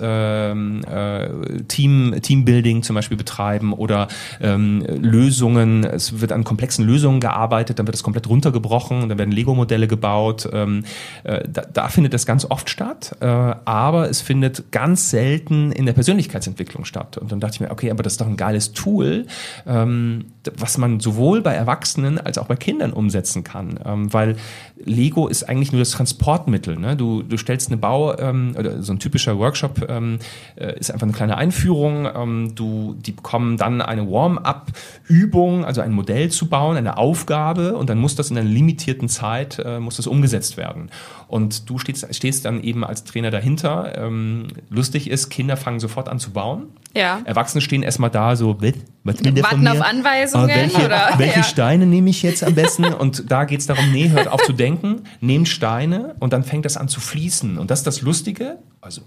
Teambuilding zum Beispiel betreiben oder Lösungen. Es wird an komplexen Lösungen gearbeitet, dann wird es komplett runtergebrochen und dann werden Lego-Modelle gebaut. Da findet das ganz oft statt, aber es findet ganz selten in der Persönlichkeitsentwicklung statt. Und dann dachte ich mir, okay, aber das ist doch ein geiles Tool, was man sowohl bei Erwachsenen als auch bei Kindern umsetzen kann, weil Lego ist eigentlich nur das Transportmittel. Ne? Du stellst eine oder so ein typischer Workshop ist einfach eine kleine Einführung. Die bekommen dann eine Warm-up-Übung, also ein Modell zu bauen, eine Aufgabe und dann muss das in einer limitierten Zeit muss das umgesetzt werden. Und du stehst dann eben als Trainer dahinter. Lustig ist, Kinder fangen sofort an zu bauen.
Ja.
Erwachsene stehen erstmal da so, was will der von
Warten
mir?
auf Anweisungen.
Welche Steine nehme ich jetzt am besten? Und da geht es darum, hört auf zu denken, nehmt Steine und dann fängt das an zu fließen. Und das ist das Lustige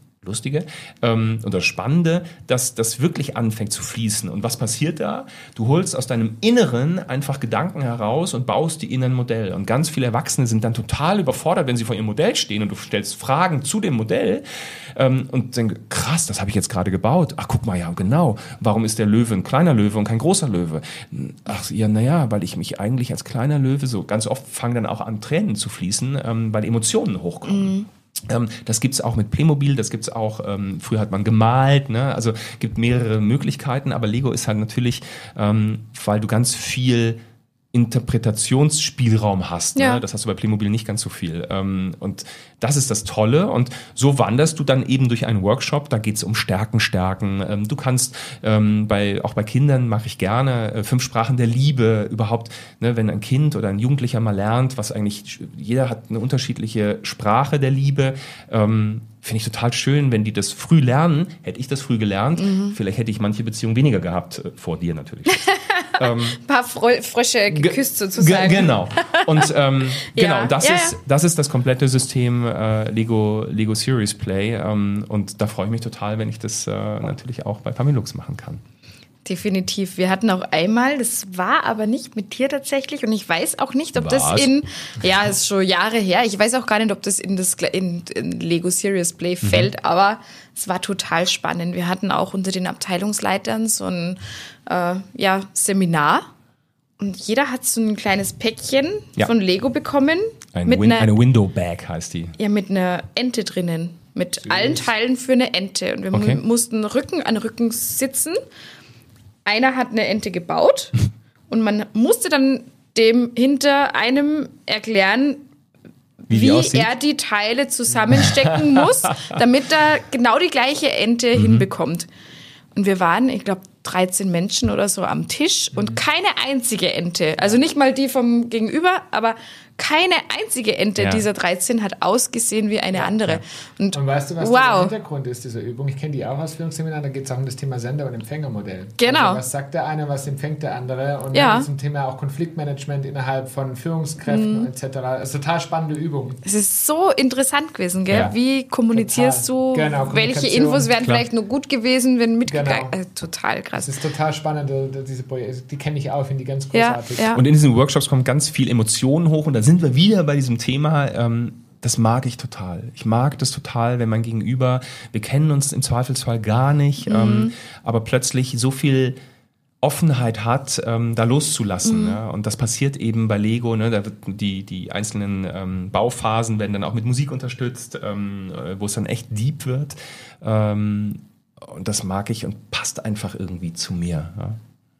und das Spannende, dass das wirklich anfängt zu fließen. Und was passiert da? Du holst aus deinem Inneren einfach Gedanken heraus und baust die in ein Modell. Und ganz viele Erwachsene sind dann total überfordert, wenn sie vor ihrem Modell stehen und du stellst Fragen zu dem Modell und denken, krass, das habe ich jetzt gerade gebaut. Ach, guck mal, ja, genau. Warum ist der Löwe ein kleiner Löwe und kein großer Löwe? Ach, ja, naja, weil ich mich eigentlich als kleiner Löwe so ganz oft fangen dann auch an, Tränen zu fließen, weil Emotionen hochkommen. Das gibt's auch mit Playmobil, das gibt's auch, früher hat man gemalt, ne? Also gibt mehrere Möglichkeiten, aber Lego ist halt natürlich, weil du ganz viel Interpretationsspielraum hast. Ne?
Ja.
Das hast du bei Playmobil nicht ganz so viel. Und das ist das Tolle. Und so wanderst du dann eben durch einen Workshop. Da geht es um Stärken. Du kannst, auch bei Kindern mache ich gerne 5 Sprachen der Liebe überhaupt. Ne? Wenn ein Kind oder ein Jugendlicher mal lernt, was eigentlich, jeder hat eine unterschiedliche Sprache der Liebe. Finde ich total schön, wenn die das früh lernen. Hätte ich das früh gelernt, vielleicht hätte ich manche Beziehungen weniger gehabt, vor dir natürlich.
Ein paar Frösche geküsst sozusagen.
Genau. Und das ist das komplette System Lego Serious Play. Und da freue ich mich total, wenn ich das natürlich auch bei Familux machen kann.
Definitiv. Wir hatten auch einmal, das war aber nicht mit dir tatsächlich und ich weiß auch nicht, ob das ist schon Jahre her, ich weiß auch gar nicht, ob das in Lego Serious Play fällt, aber es war total spannend. Wir hatten auch unter den Abteilungsleitern so ein Seminar und jeder hat so ein kleines Päckchen von Lego bekommen.
Eine Window Bag heißt die.
Ja, mit einer Ente drinnen, mit allen Teilen für eine Ente und wir mussten Rücken an Rücken sitzen. Einer hat eine Ente gebaut und man musste dann dem hinter einem erklären, wie er die Teile zusammenstecken muss, damit er genau die gleiche Ente hinbekommt. Und wir waren, ich glaube, 13 Menschen oder so am Tisch und keine einzige Ente, also nicht mal die vom Gegenüber, aber keine einzige Ente dieser 13 hat ausgesehen wie eine andere. Und
weißt du, was der Hintergrund ist dieser Übung? Ich kenne die auch aus Führungsseminaren, da geht es auch um das Thema Sender- und Empfängermodell.
Genau.
Also was sagt der eine, was empfängt der andere? Und dann zum Thema auch Konfliktmanagement innerhalb von Führungskräften etc. Das ist eine total spannende Übung.
Es ist so interessant gewesen, gell? Ja. Wie kommunizierst du? Welche Infos wären vielleicht nur gut gewesen, wenn mitgegangen? Total krass.
Das ist total spannend, diese Projekte. Die kenne ich auch, finde ich ganz großartig.
Ja.
Und in diesen Workshops kommen ganz viel Emotionen hoch und da sind wir wieder bei diesem Thema, das mag ich total. Ich mag das total, wenn mein Gegenüber, wir kennen uns im Zweifelsfall gar nicht, aber plötzlich so viel Offenheit hat, da loszulassen. Ne? Und das passiert eben bei Lego. Ne? Da wird die einzelnen Bauphasen werden dann auch mit Musik unterstützt, wo es dann echt deep wird. Und das mag ich und passt einfach irgendwie zu mir. Ja?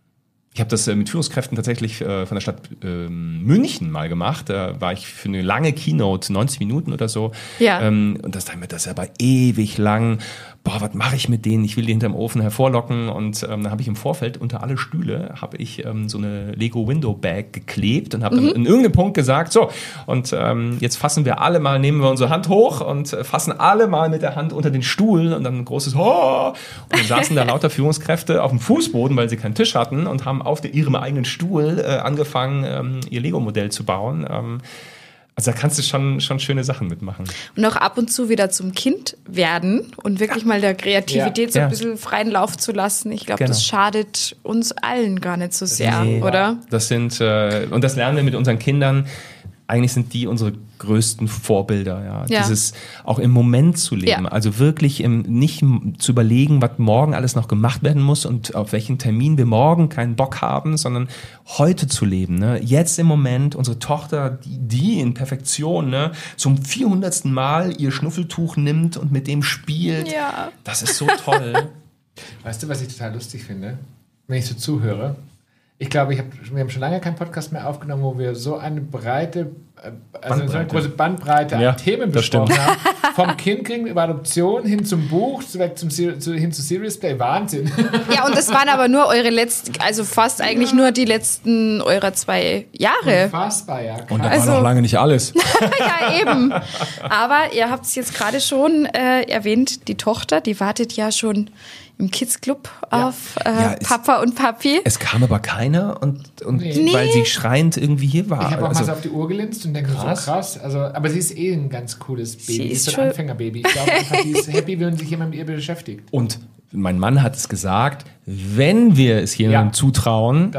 Ich habe das mit Führungskräften tatsächlich von der Stadt München mal gemacht. Da war ich für eine lange Keynote, 90 Minuten oder so.
Ja.
Und das ist aber ewig lang. Boah, was mache ich mit denen? Ich will die hinterm Ofen hervorlocken. Und dann habe ich im Vorfeld unter alle Stühle so eine Lego Window Bag geklebt und habe dann in irgendeinem Punkt gesagt, so, und jetzt nehmen wir unsere Hand hoch und fassen alle mal mit der Hand unter den Stuhl und dann ein großes Oh! Und dann saßen da lauter Führungskräfte auf dem Fußboden, weil sie keinen Tisch hatten und haben auf ihrem eigenen Stuhl angefangen, ihr Lego-Modell zu bauen. Also da kannst du schon schöne Sachen mitmachen.
Und auch ab und zu wieder zum Kind werden und wirklich mal der Kreativität so ein bisschen freien Lauf zu lassen. Ich glaube, das schadet uns allen gar nicht so sehr, oder?
Das sind, und das lernen wir mit unseren Kindern. Eigentlich sind die unsere größten Vorbilder, ja. Dieses auch im Moment zu leben, also wirklich nicht zu überlegen, was morgen alles noch gemacht werden muss und auf welchen Termin wir morgen keinen Bock haben, sondern heute zu leben, ne? Jetzt im Moment, unsere Tochter, die in Perfektion, ne, zum 400. Mal ihr Schnuffeltuch nimmt und mit dem spielt, das ist so toll.
Weißt du, was ich total lustig finde? Wenn ich so zuhöre, ich glaube, wir haben schon lange keinen Podcast mehr aufgenommen, wo wir so eine breite, so eine große Bandbreite an Themen besprochen haben. Vom Kindkriegen über Adoption hin zum Buch, hin zu Serious Play. Wahnsinn.
Ja, und das waren aber nur fast eigentlich nur die letzten eurer 2 Jahre.
Unfassbar, ja.
Und da war noch lange nicht alles.
Ja, eben. Aber ihr habt es jetzt gerade schon erwähnt, die Tochter, die wartet ja schon im Kids Club auf Papa und Papi.
Es kam aber keiner und weil sie schreiend irgendwie hier war.
Ich habe auch mal so auf die Uhr gelinst und denke, so krass. Also, aber sie ist ein ganz cooles Baby. Sie ist so ein Anfängerbaby. Ich glaube einfach, die ist happy, wenn sich jemand mit ihr beschäftigt.
Und mein Mann hat es gesagt, wenn wir es jemandem zutrauen,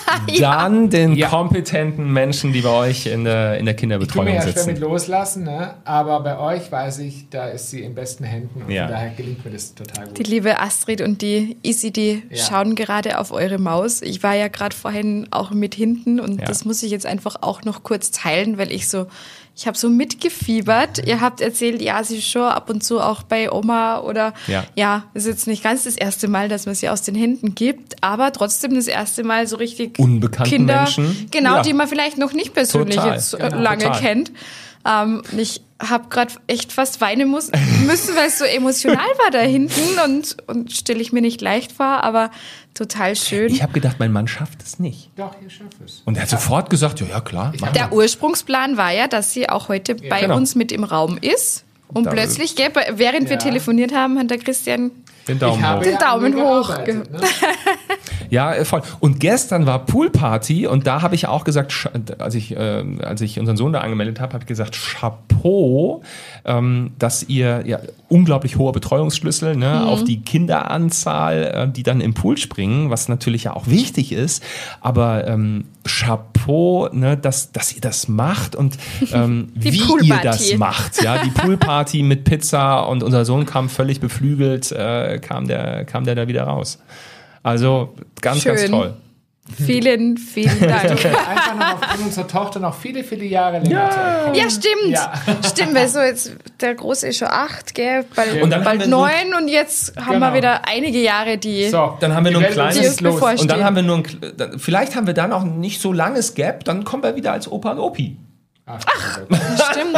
dann den kompetenten Menschen, die bei euch in der Kinderbetreuung sitzen.
Ich tue mir ja schwer mit loslassen, ne? Aber bei euch weiß ich, da ist sie in besten Händen und von daher gelingt mir das total gut.
Die liebe Astrid und die Isi, die schauen gerade auf eure Maus. Ich war ja gerade vorhin auch mit hinten und das muss ich jetzt einfach auch noch kurz teilen, weil ich habe so mitgefiebert. Ihr habt erzählt, sie ist schon ab und zu auch bei Oma oder ist jetzt nicht ganz das erste Mal, dass man sie aus den Händen gibt, aber trotzdem das erste Mal so richtig
unbekannten
Kinder,
Menschen.
Genau, die man vielleicht noch nicht persönlich lange kennt. Ich habe gerade echt fast weinen müssen, weil es so emotional war da hinten und stelle ich mir nicht leicht vor, aber total schön.
Ich habe gedacht, mein Mann schafft es nicht.
Doch, ihr schafft es.
Und er hat sofort gesagt, ja klar.
Der Ursprungsplan war ja, dass sie auch heute bei uns mit im Raum ist. Und plötzlich, während wir telefoniert haben, hat der Christian
den Daumen
hoch.
Ne?
Ja, voll. Und gestern war Poolparty und da habe ich auch gesagt, als ich unseren Sohn da angemeldet habe ich gesagt, Chapeau, dass ihr unglaublich hoher Betreuungsschlüssel, ne, auf die Kinderanzahl, die dann im Pool springen, was natürlich ja auch wichtig ist, aber Chapeau, ne, dass ihr das macht und wie ihr das macht. Ja, die Poolparty mit Pizza und unser Sohn kam völlig beflügelt, kam der da wieder raus. Also ganz, ganz toll.
Vielen, vielen Dank.
Einfach noch aufgrund unserer Tochter noch viele, viele Jahre länger zu erkommen.
Ja, stimmt. Ja. Stimmt, weil so jetzt, der Große ist schon 8, gell? Bald 9 und jetzt haben wir wieder einige Jahre, die.
So, dann haben wir nur ein kleines
los.
Und dann haben wir vielleicht haben wir dann auch nicht so langes Gap, dann kommen wir wieder als Opa und Opi.
Ach, stimmt.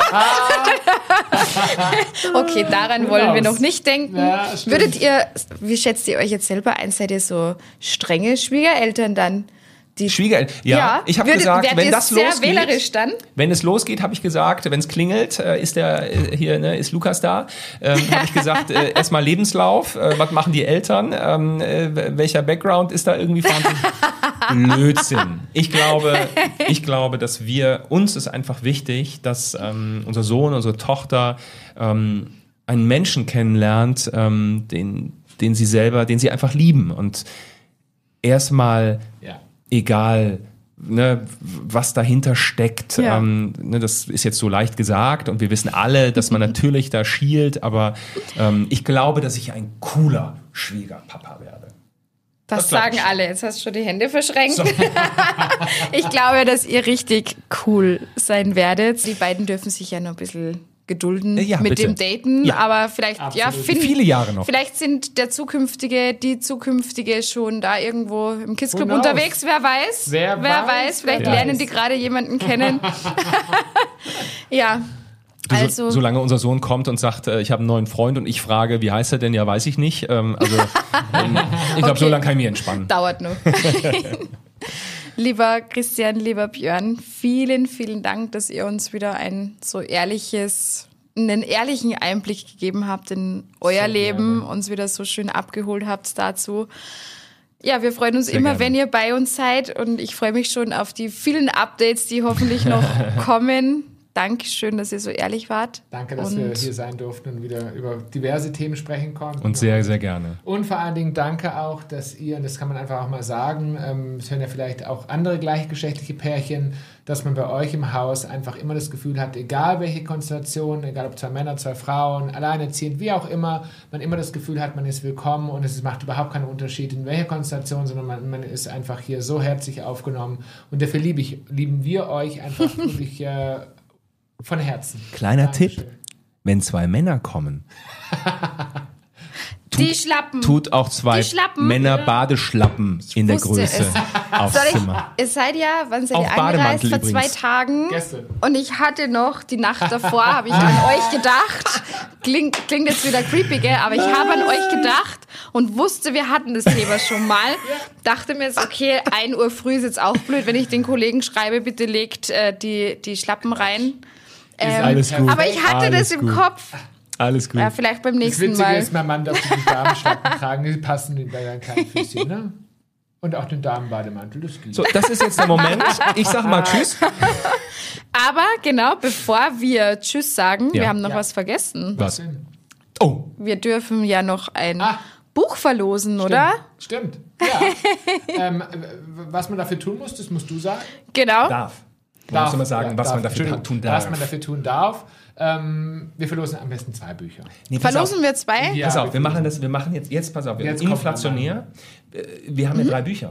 Okay, daran wollen wir noch nicht denken. Ja, wie schätzt ihr euch jetzt selber ein? Seid ihr so strenge Schwiegereltern dann?
Schwiegereltern, ja. Ich habe gesagt, wenn das losgeht,
wählerisch dann?
Wenn es losgeht, habe ich gesagt, wenn es klingelt, ist Lukas da. Habe ich gesagt, erstmal Lebenslauf, was machen die Eltern, welcher Background ist da irgendwie vorhanden? Blödsinn. Ich glaube, dass uns ist einfach wichtig, dass unser Sohn, unsere Tochter einen Menschen kennenlernt, den sie einfach lieben und erstmal egal, ne, was dahinter steckt. Ja. Das ist jetzt so leicht gesagt und wir wissen alle, dass man natürlich da schielt, aber ich glaube, dass ich ein cooler Schwiegerpapa werde.
Das sagen alle. Jetzt hast du schon die Hände verschränkt. So. Ich glaube, dass ihr richtig cool sein werdet. Die beiden dürfen sich ja noch ein bisschen gedulden mit dem Daten, aber vielleicht,
viele Jahre noch.
Vielleicht sind die zukünftige schon da irgendwo im Kids Club unterwegs, wer weiß. Wer weiß, vielleicht lernen die gerade jemanden kennen. Ja. Also,
solange unser Sohn kommt und sagt, ich habe einen neuen Freund und ich frage, wie heißt er denn? Ja, weiß ich nicht. Ich glaube, so lange kann ich mich entspannen.
Dauert noch. Lieber Christian, lieber Björn, vielen, vielen Dank, dass ihr uns wieder einen ehrlichen Einblick gegeben habt in euer Leben, uns wieder so schön abgeholt habt dazu. Ja, wir freuen uns immer, wenn ihr bei uns seid und ich freue mich schon auf die vielen Updates, die hoffentlich noch kommen. Dankeschön, dass ihr so ehrlich wart.
Danke, dass wir hier sein durften und wieder über diverse Themen sprechen konnten.
Und sehr, sehr gerne.
Und vor allen Dingen danke auch, dass ihr, und das kann man einfach auch mal sagen, es hören ja vielleicht auch andere gleichgeschlechtliche Pärchen, dass man bei euch im Haus einfach immer das Gefühl hat, egal welche Konstellation, egal ob 2 Männer, 2 Frauen, alleinerziehend, wie auch immer, man immer das Gefühl hat, man ist willkommen und es macht überhaupt keinen Unterschied, in welcher Konstellation, sondern man ist einfach hier so herzlich aufgenommen. Und dafür lieben wir euch einfach wirklich von Herzen.
Kleiner Tipp, wenn 2 Männer kommen,
die Schlappen.
Tut auch 2 Männer Badeschlappen in der Größe aufs Zimmer.
Ihr seid wann seid ihr angereist? Vor 2 Tagen.
Gestern.
Und ich hatte noch, die Nacht davor, habe ich an euch gedacht. Klingt jetzt wieder creepy, gell? Aber ich habe an euch gedacht und wusste, wir hatten das Thema schon mal. Dachte mir jetzt, okay, 1 Uhr früh ist jetzt auch blöd, wenn ich den Kollegen schreibe, bitte legt die Schlappen rein.
Alles gut.
Aber ich hatte das im Kopf.
Alles gut.
Ja, vielleicht beim nächsten Mal.
Das Witzige ist, mein Mann darf die Damenschlappen tragen, die passen bei deinen kleinen Füßchen, ne? Und auch den Damenbademantel, das geht.
So, das ist jetzt der Moment. Ich sag mal Tschüss.
Aber genau, bevor wir Tschüss sagen, wir haben noch was vergessen.
Was? Oh.
Wir dürfen ja noch ein Buch verlosen, oder?
Stimmt, ja. Was man dafür tun muss, das musst du sagen.
Genau.
Man muss immer sagen, was man dafür tun darf.
Was man dafür tun darf. Wir verlosen am besten 2 Bücher.
Nee,
verlosen wir 2?
Ja, pass auf, wir machen jetzt pass auf,
jetzt
inflationär. Wir haben ja 3 Bücher.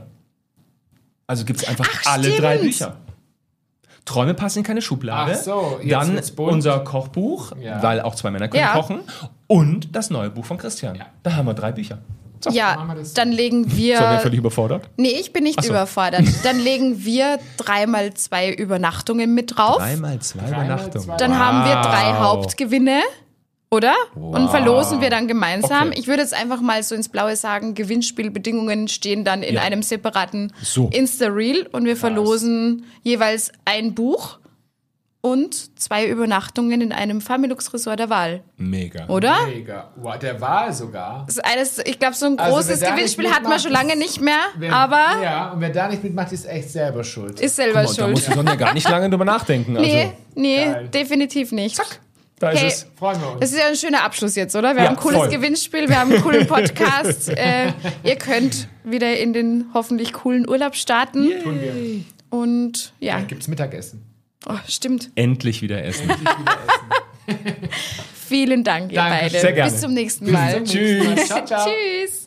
Also gibt es einfach alle
stimmt.
3 Bücher. Träume passen in keine Schublade.
Ach so, jetzt
dann
wird's bunt.
unser Kochbuch, weil auch 2 Männer können kochen. Und das neue Buch von Christian.
Ja.
Da haben wir 3 Bücher. So.
Ja, dann legen wir...
So, wer völlig überfordert?
Nee, ich bin nicht überfordert. Dann legen wir 3x2 Übernachtungen mit drauf.
3x2 Übernachtungen.
Dann haben wir 3 Hauptgewinne, oder? Wow. Und verlosen wir dann gemeinsam. Okay. Ich würde jetzt einfach mal so ins Blaue sagen, Gewinnspielbedingungen stehen dann in einem separaten Insta-Reel und wir verlosen jeweils ein Buch und 2 Übernachtungen in einem Familux-Resort der Wahl.
Mega.
Oder?
Mega. Wow, der Wahl sogar.
Das ist ich glaube, so ein großes Gewinnspiel hat man schon lange nicht mehr, aber...
Ja, und wer da nicht mitmacht, ist echt selber schuld.
Ist selber schuld.
Da musst du Sonja gar nicht lange drüber nachdenken.
Nee,
Geil.
Definitiv nicht.
Zack, da ist es.
Freuen wir uns.
Das ist ja ein schöner Abschluss jetzt, oder? Wir haben ein cooles Gewinnspiel, wir haben einen coolen Podcast. Ihr könnt wieder in den hoffentlich coolen Urlaub starten.
Tun wir.
Und ja.
Dann gibt's Mittagessen.
Oh, stimmt.
Endlich wieder essen.
Vielen Dank, ihr beide.
Sehr gerne.
Bis zum nächsten Mal.
Tschüss. Ciao, ciao.
Tschüss.